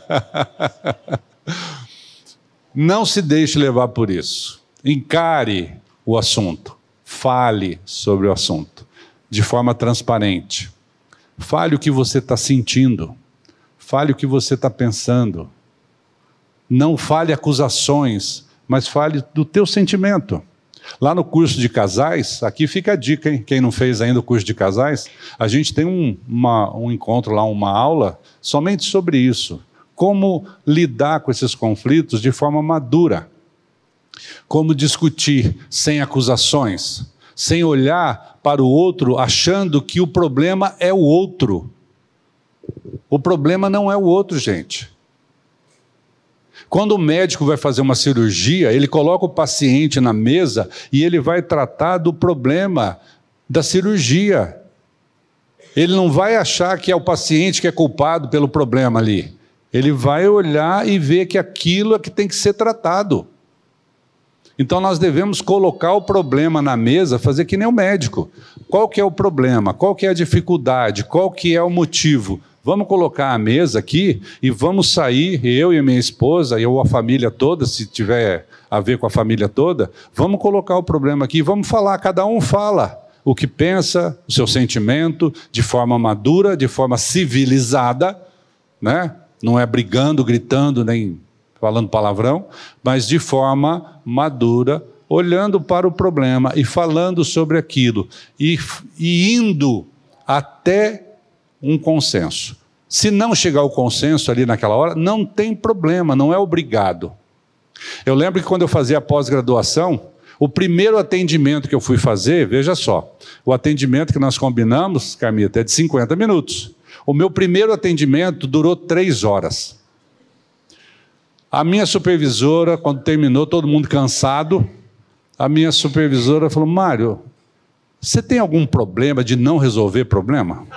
Não se deixe levar por isso. Encare o assunto. Fale sobre o assunto de forma transparente. Fale o que você está sentindo. Fale o que você está pensando. Não fale acusações, mas fale do teu sentimento. Lá no curso de casais, aqui fica a dica, hein? Quem não fez ainda o curso de casais, a gente tem um encontro lá, uma aula, somente sobre isso. Como lidar com esses conflitos de forma madura. Como discutir sem acusações, sem olhar para o outro achando que o problema é o outro. O problema não é o outro, gente. Quando o médico vai fazer uma cirurgia, ele coloca o paciente na mesa e ele vai tratar do problema da cirurgia. Ele não vai achar que é o paciente que é culpado pelo problema ali. Ele vai olhar e ver que aquilo é que tem que ser tratado. Então nós devemos colocar o problema na mesa, fazer que nem o médico. Qual que é o problema? Qual que é a dificuldade? Qual que é o motivo? Vamos colocar a mesa aqui e vamos sair, eu e a minha esposa, ou a família toda, se tiver a ver com a família toda, vamos colocar o problema aqui, vamos falar, cada um fala o que pensa, o seu sentimento, de forma madura, de forma civilizada, né? Não é brigando, gritando, nem falando palavrão, mas de forma madura, olhando para o problema e falando sobre aquilo, e indo até um consenso. Se não chegar ao consenso ali naquela hora, não tem problema, não é obrigado. Eu lembro que quando eu fazia a pós-graduação, o primeiro atendimento que eu fui fazer, veja só, o atendimento que nós combinamos, Carmita, é de 50 minutos. O meu primeiro atendimento durou 3 horas. A minha supervisora, quando terminou, todo mundo cansado, a minha supervisora falou: Mário, você tem algum problema de não resolver problema?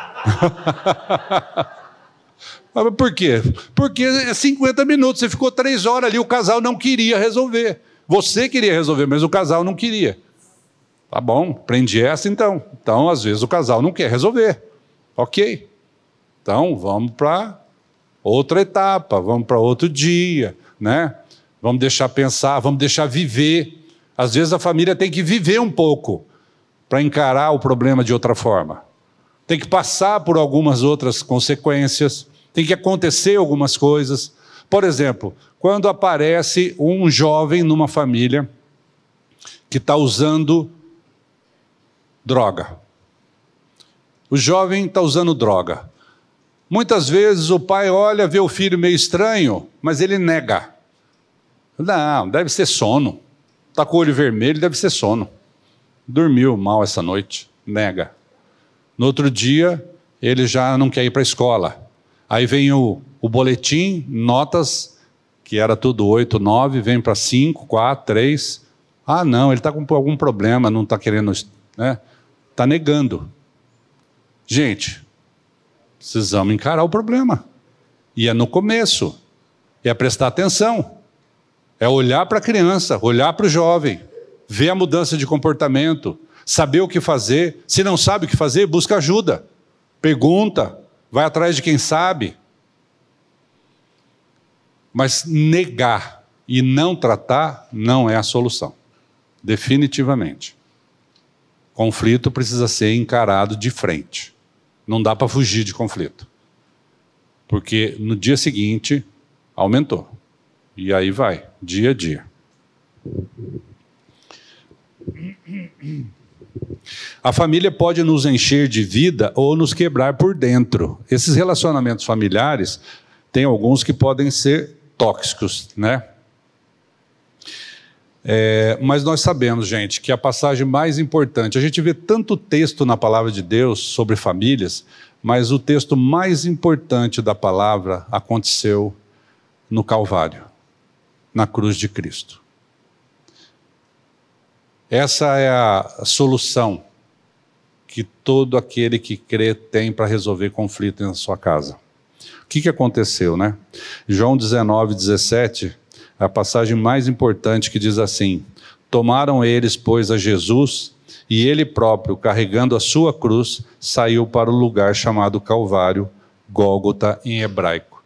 Por quê? Porque é 50 minutos, você ficou 3 horas ali, o casal não queria resolver. Você queria resolver, mas o casal não queria. Tá bom, aprendi essa então. Então, às vezes, o casal não quer resolver. Ok. Então, vamos para outra etapa, vamos para outro dia, né? Vamos deixar pensar, vamos deixar viver. Às vezes, a família tem que viver um pouco para encarar o problema de outra forma. Tem que passar por algumas outras consequências, tem que acontecer algumas coisas. Por exemplo, quando aparece um jovem numa família que está usando droga. O jovem está usando droga. Muitas vezes o pai olha, vê o filho meio estranho, mas ele nega. Não, deve ser sono. Está com o olho vermelho, deve ser sono. Dormiu mal essa noite, nega. No outro dia, ele já não quer ir para a escola. Aí vem o boletim, notas, que era tudo 8, 9, vem para 5, 4, 3. Ah, não, ele está com algum problema, não está querendo, né? Está negando. Gente, precisamos encarar o problema. E é no começo. É prestar atenção. É olhar para a criança, olhar para o jovem, ver a mudança de comportamento, saber o que fazer. Se não sabe o que fazer, busca ajuda. Pergunta, vai atrás de quem sabe. Mas negar e não tratar não é a solução. Definitivamente. Conflito precisa ser encarado de frente. Não dá para fugir de conflito. Porque no dia seguinte, aumentou. E aí vai, dia a dia. A família pode nos encher de vida ou nos quebrar por dentro. Esses relacionamentos familiares, tem alguns que podem ser tóxicos, né? Mas nós sabemos, gente, que a passagem mais importante, a gente vê tanto texto na palavra de Deus sobre famílias, mas o texto mais importante da palavra aconteceu no Calvário, na cruz de Cristo. Essa é a solução que todo aquele que crê tem para resolver conflito na sua casa. O que aconteceu, né? João 19, 17, a passagem mais importante que diz assim: tomaram eles, pois, a Jesus, e ele próprio, carregando a sua cruz, saiu para o lugar chamado Calvário, Gólgota em hebraico.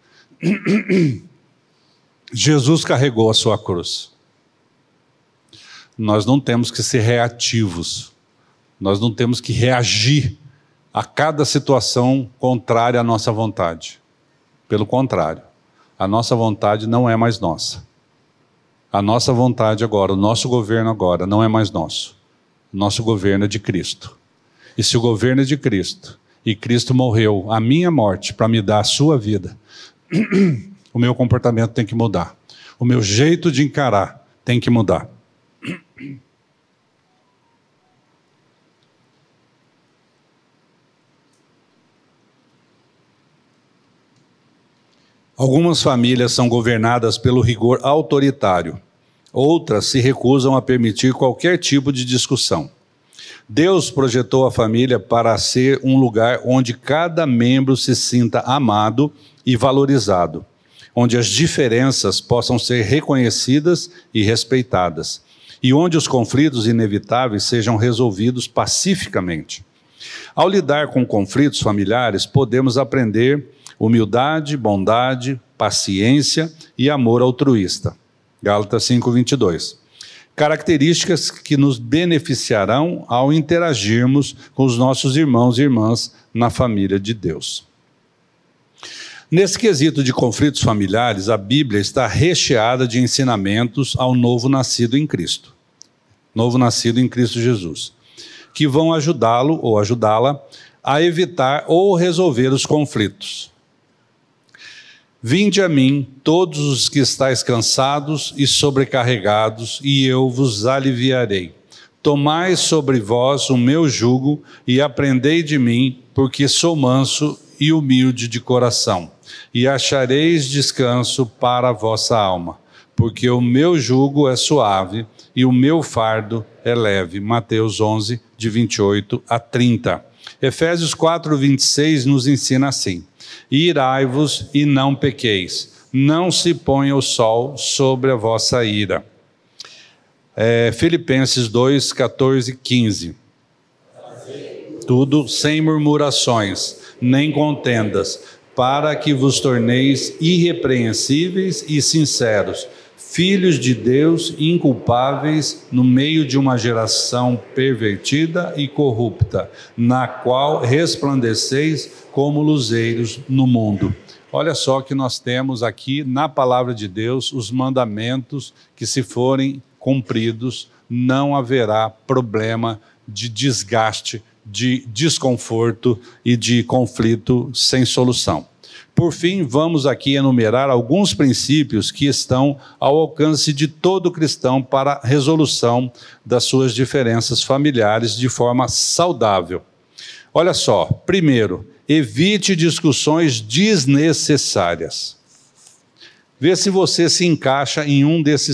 Jesus carregou a sua cruz. Nós não temos que ser reativos. Nós não temos que reagir a cada situação contrária à nossa vontade. Pelo contrário, a nossa vontade não é mais nossa. A nossa vontade agora, o nosso governo agora, não é mais nosso. O nosso governo é de Cristo. E se o governo é de Cristo, e Cristo morreu a minha morte para me dar a sua vida, o meu comportamento tem que mudar. O meu jeito de encarar tem que mudar. Algumas famílias são governadas pelo rigor autoritário. Outras se recusam a permitir qualquer tipo de discussão. Deus projetou a família para ser um lugar onde cada membro se sinta amado e valorizado, onde as diferenças possam ser reconhecidas e respeitadas, e onde os conflitos inevitáveis sejam resolvidos pacificamente. Ao lidar com conflitos familiares, podemos aprender humildade, bondade, paciência e amor altruísta. Gálatas 5:22. Características que nos beneficiarão ao interagirmos com os nossos irmãos e irmãs na família de Deus. Nesse quesito de conflitos familiares, a Bíblia está recheada de ensinamentos ao novo nascido em Cristo. Novo nascido em Cristo Jesus, que vão ajudá-lo ou ajudá-la a evitar ou resolver os conflitos. Vinde a mim, todos os que estáis cansados e sobrecarregados, e eu vos aliviarei. Tomai sobre vós o meu jugo e aprendei de mim, porque sou manso e humilde de coração, e achareis descanso para a vossa alma, porque o meu jugo é suave e o meu fardo é leve. Mateus 11, de 28 a 30. Efésios 4, 26 nos ensina assim: irai-vos e não pequeis, não se ponha o sol sobre a vossa ira. Filipenses 2, 14 e 15. Tudo sem murmurações, nem contendas, para que vos torneis irrepreensíveis e sinceros, filhos de Deus inculpáveis no meio de uma geração pervertida e corrupta, na qual resplandeceis como luzeiros no mundo. Olha só que nós temos aqui na palavra de Deus os mandamentos que, se forem cumpridos, não haverá problema de desgaste, de desconforto e de conflito sem solução. Por fim, vamos aqui enumerar alguns princípios que estão ao alcance de todo cristão para a resolução das suas diferenças familiares de forma saudável. Olha só, primeiro, evite discussões desnecessárias. Vê se você se encaixa em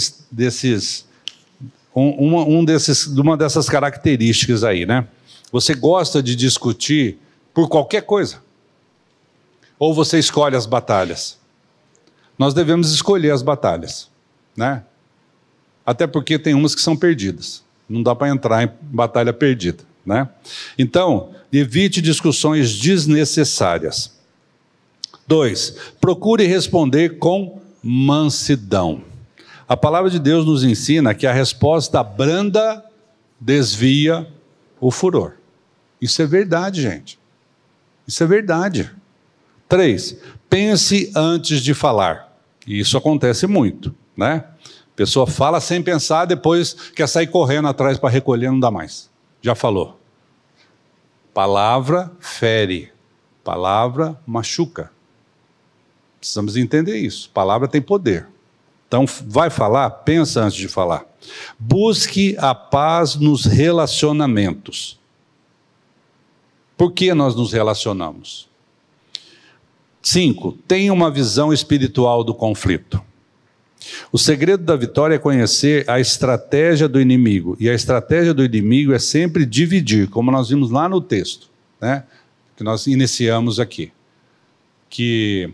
uma dessas características aí, né? Você gosta de discutir por qualquer coisa? Ou você escolhe as batalhas? Nós devemos escolher as batalhas, né? Até porque tem umas que são perdidas. Não dá para entrar em batalha perdida, né? Então, evite discussões desnecessárias. 2, procure responder com mansidão. A palavra de Deus nos ensina que a resposta branda desvia o furor. Isso é verdade, gente. Isso é verdade. 3, pense antes de falar. E isso acontece muito, né? A pessoa fala sem pensar, depois quer sair correndo atrás para recolher, não dá mais. Já falou. Palavra fere, palavra machuca. Precisamos entender isso. Palavra tem poder. Então, vai falar? Pensa antes de falar. Busque a paz nos relacionamentos. Por que nós nos relacionamos? 5, tenha uma visão espiritual do conflito. O segredo da vitória é conhecer a estratégia do inimigo. E a estratégia do inimigo é sempre dividir, como nós vimos lá no texto, né, que nós iniciamos aqui. Que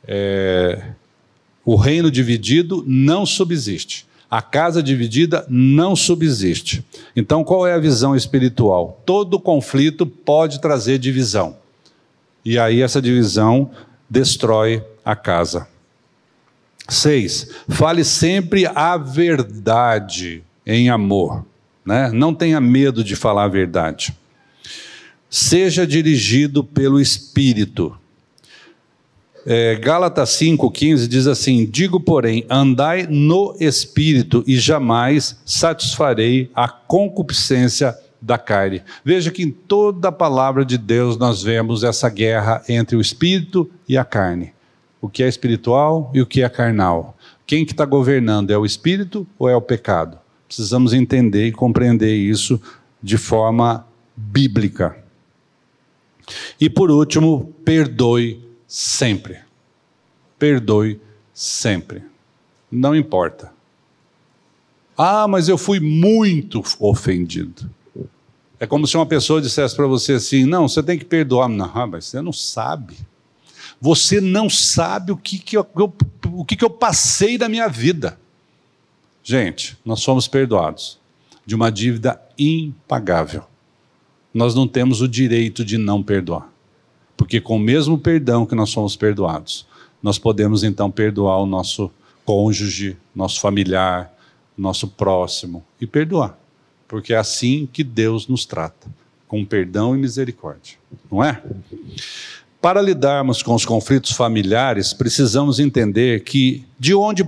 o reino dividido não subsiste. A casa dividida não subsiste. Então, qual é a visão espiritual? Todo conflito pode trazer divisão. E aí essa divisão destrói a casa. 6, fale sempre a verdade em amor, né? Não tenha medo de falar a verdade. Seja dirigido pelo Espírito. Gálatas 5,15 diz assim: digo, porém, andai no Espírito e jamais satisfarei a concupiscência da carne. Veja que em toda a palavra de Deus nós vemos essa guerra entre o Espírito e a carne. O que é espiritual e o que é carnal. Quem que está governando? É o Espírito ou é o pecado? Precisamos entender e compreender isso de forma bíblica. E por último, perdoe sempre. Perdoe sempre. Não importa. Ah, mas eu fui muito ofendido. É como se uma pessoa dissesse para você assim: não, você tem que perdoar. Não, mas você não sabe. Você não sabe o que eu passei da minha vida. Gente, nós fomos perdoados de uma dívida impagável. Nós não temos o direito de não perdoar. Porque com o mesmo perdão que nós somos perdoados, nós podemos então perdoar o nosso cônjuge, nosso familiar, nosso próximo e perdoar. Porque é assim que Deus nos trata, com perdão e misericórdia, não é? Para lidarmos com os conflitos familiares, precisamos entender que de onde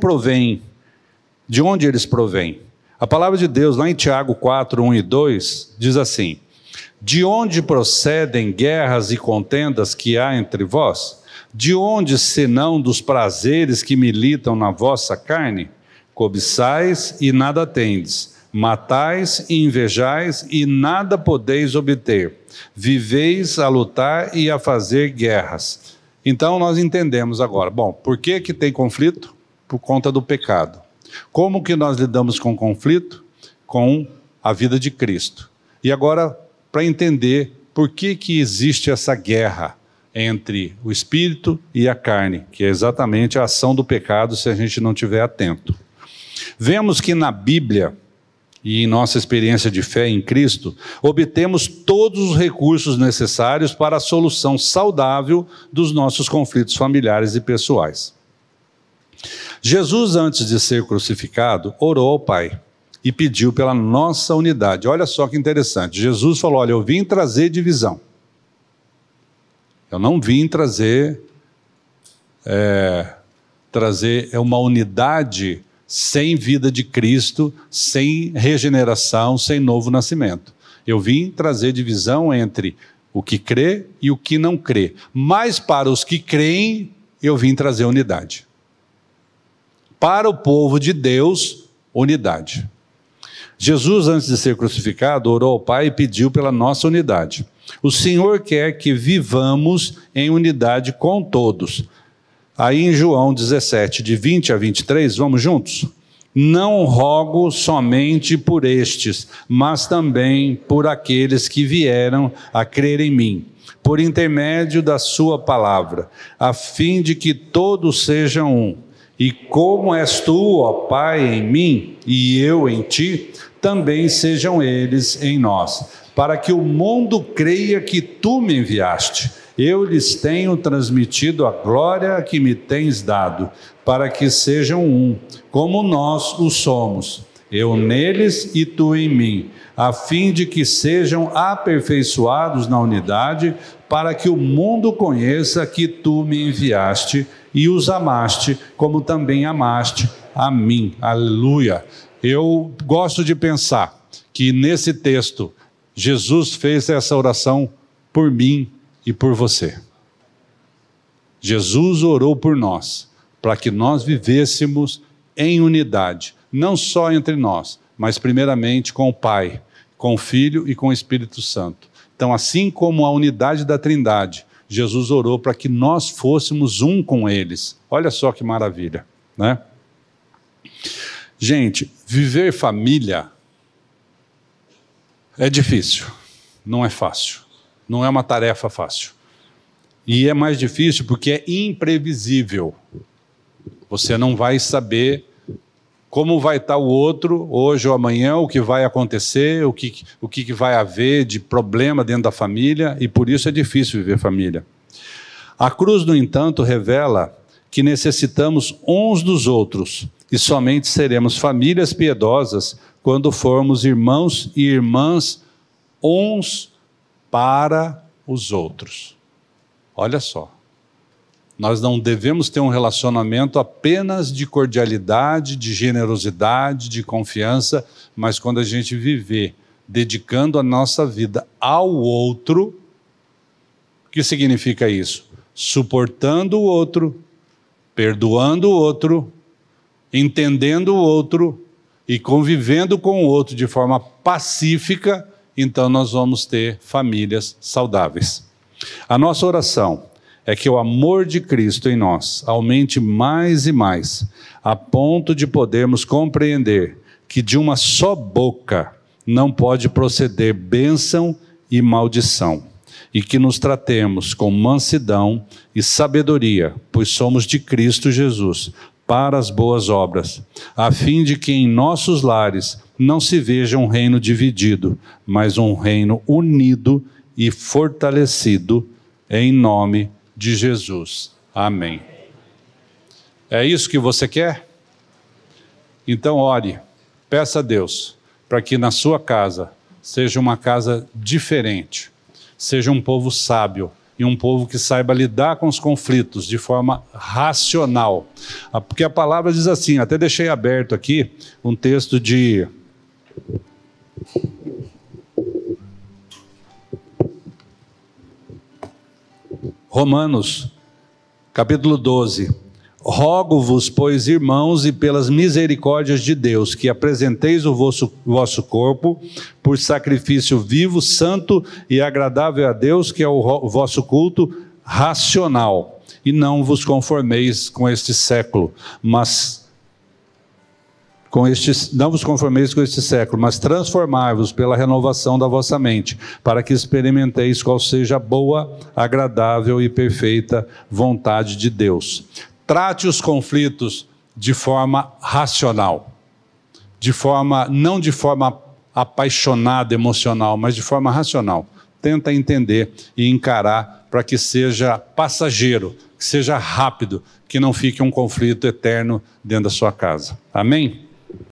eles provêm. A palavra de Deus, lá em Tiago 4, 1 e 2, diz assim: de onde procedem guerras e contendas que há entre vós? De onde, senão dos prazeres que militam na vossa carne? Cobiçais e nada tendes, matais e invejais e nada podeis obter. Viveis a lutar e a fazer guerras. Então nós entendemos agora, bom, por que tem conflito? Por conta do pecado. Como que nós lidamos com o conflito? Com a vida de Cristo. E agora, para entender por que existe essa guerra entre o espírito e a carne, que é exatamente a ação do pecado se a gente não estiver atento. Vemos que na Bíblia e em nossa experiência de fé em Cristo, obtemos todos os recursos necessários para a solução saudável dos nossos conflitos familiares e pessoais. Jesus, antes de ser crucificado, orou ao Pai e pediu pela nossa unidade. Olha só que interessante. Jesus falou: olha, eu vim trazer divisão. Eu não vim trazer uma unidade sem vida de Cristo, sem regeneração, sem novo nascimento. Eu vim trazer divisão entre o que crê e o que não crê. Mas para os que creem, eu vim trazer unidade. Para o povo de Deus, unidade. Jesus, antes de ser crucificado, orou ao Pai e pediu pela nossa unidade. O Senhor quer que vivamos em unidade com todos. Aí em João 17, de 20 a 23, vamos juntos? Não rogo somente por estes, mas também por aqueles que vieram a crer em mim, por intermédio da sua palavra, a fim de que todos sejam um. E como és tu, ó Pai, em mim, e eu em ti, também sejam eles em nós, para que o mundo creia que tu me enviaste. Eu lhes tenho transmitido a glória que me tens dado, para que sejam um, como nós o somos, eu neles e tu em mim, a fim de que sejam aperfeiçoados na unidade, para que o mundo conheça que tu me enviaste e os amaste, como também amaste a mim. Aleluia! Eu gosto de pensar que nesse texto, Jesus fez essa oração por mim e por você. Jesus orou por nós, para que nós vivêssemos em unidade, não só entre nós, mas primeiramente com o Pai, com o Filho e com o Espírito Santo. Então, assim como a unidade da Trindade, Jesus orou para que nós fôssemos um com eles. Olha só que maravilha, né? Gente, viver família é difícil, não é fácil, não é uma tarefa fácil. E é mais difícil porque é imprevisível. Você não vai saber como vai estar o outro hoje ou amanhã, o que vai acontecer, o que vai haver de problema dentro da família, e por isso é difícil viver família. A cruz, no entanto, revela que necessitamos uns dos outros, e somente seremos famílias piedosas quando formos irmãos e irmãs uns para os outros. Olha só. Nós não devemos ter um relacionamento apenas de cordialidade, de generosidade, de confiança, mas quando a gente viver dedicando a nossa vida ao outro, o que significa isso? Suportando o outro, perdoando o outro, entendendo o outro e convivendo com o outro de forma pacífica, então nós vamos ter famílias saudáveis. A nossa oração é que o amor de Cristo em nós aumente mais e mais, a ponto de podermos compreender que de uma só boca não pode proceder bênção e maldição, e que nos tratemos com mansidão e sabedoria, pois somos de Cristo Jesus, para as boas obras, a fim de que em nossos lares não se veja um reino dividido, mas um reino unido e fortalecido em nome de Jesus. Amém. É isso que você quer? Então ore, peça a Deus para que na sua casa seja uma casa diferente, seja um povo sábio e um povo que saiba lidar com os conflitos de forma racional. Porque a palavra diz assim, até deixei aberto aqui um texto de Romanos, capítulo 12. Rogo-vos, pois, irmãos, e pelas misericórdias de Deus, que apresenteis o vosso corpo por sacrifício vivo, santo e agradável a Deus, que é o vosso culto racional. E não vos conformeis com este século, não vos conformeis com este século, mas transformai-vos pela renovação da vossa mente, para que experimenteis qual seja a boa, agradável e perfeita vontade de Deus. Trate os conflitos de forma racional. não de forma apaixonada, emocional, mas de forma racional. Tenta entender e encarar para que seja passageiro, que seja rápido, que não fique um conflito eterno dentro da sua casa. Amém?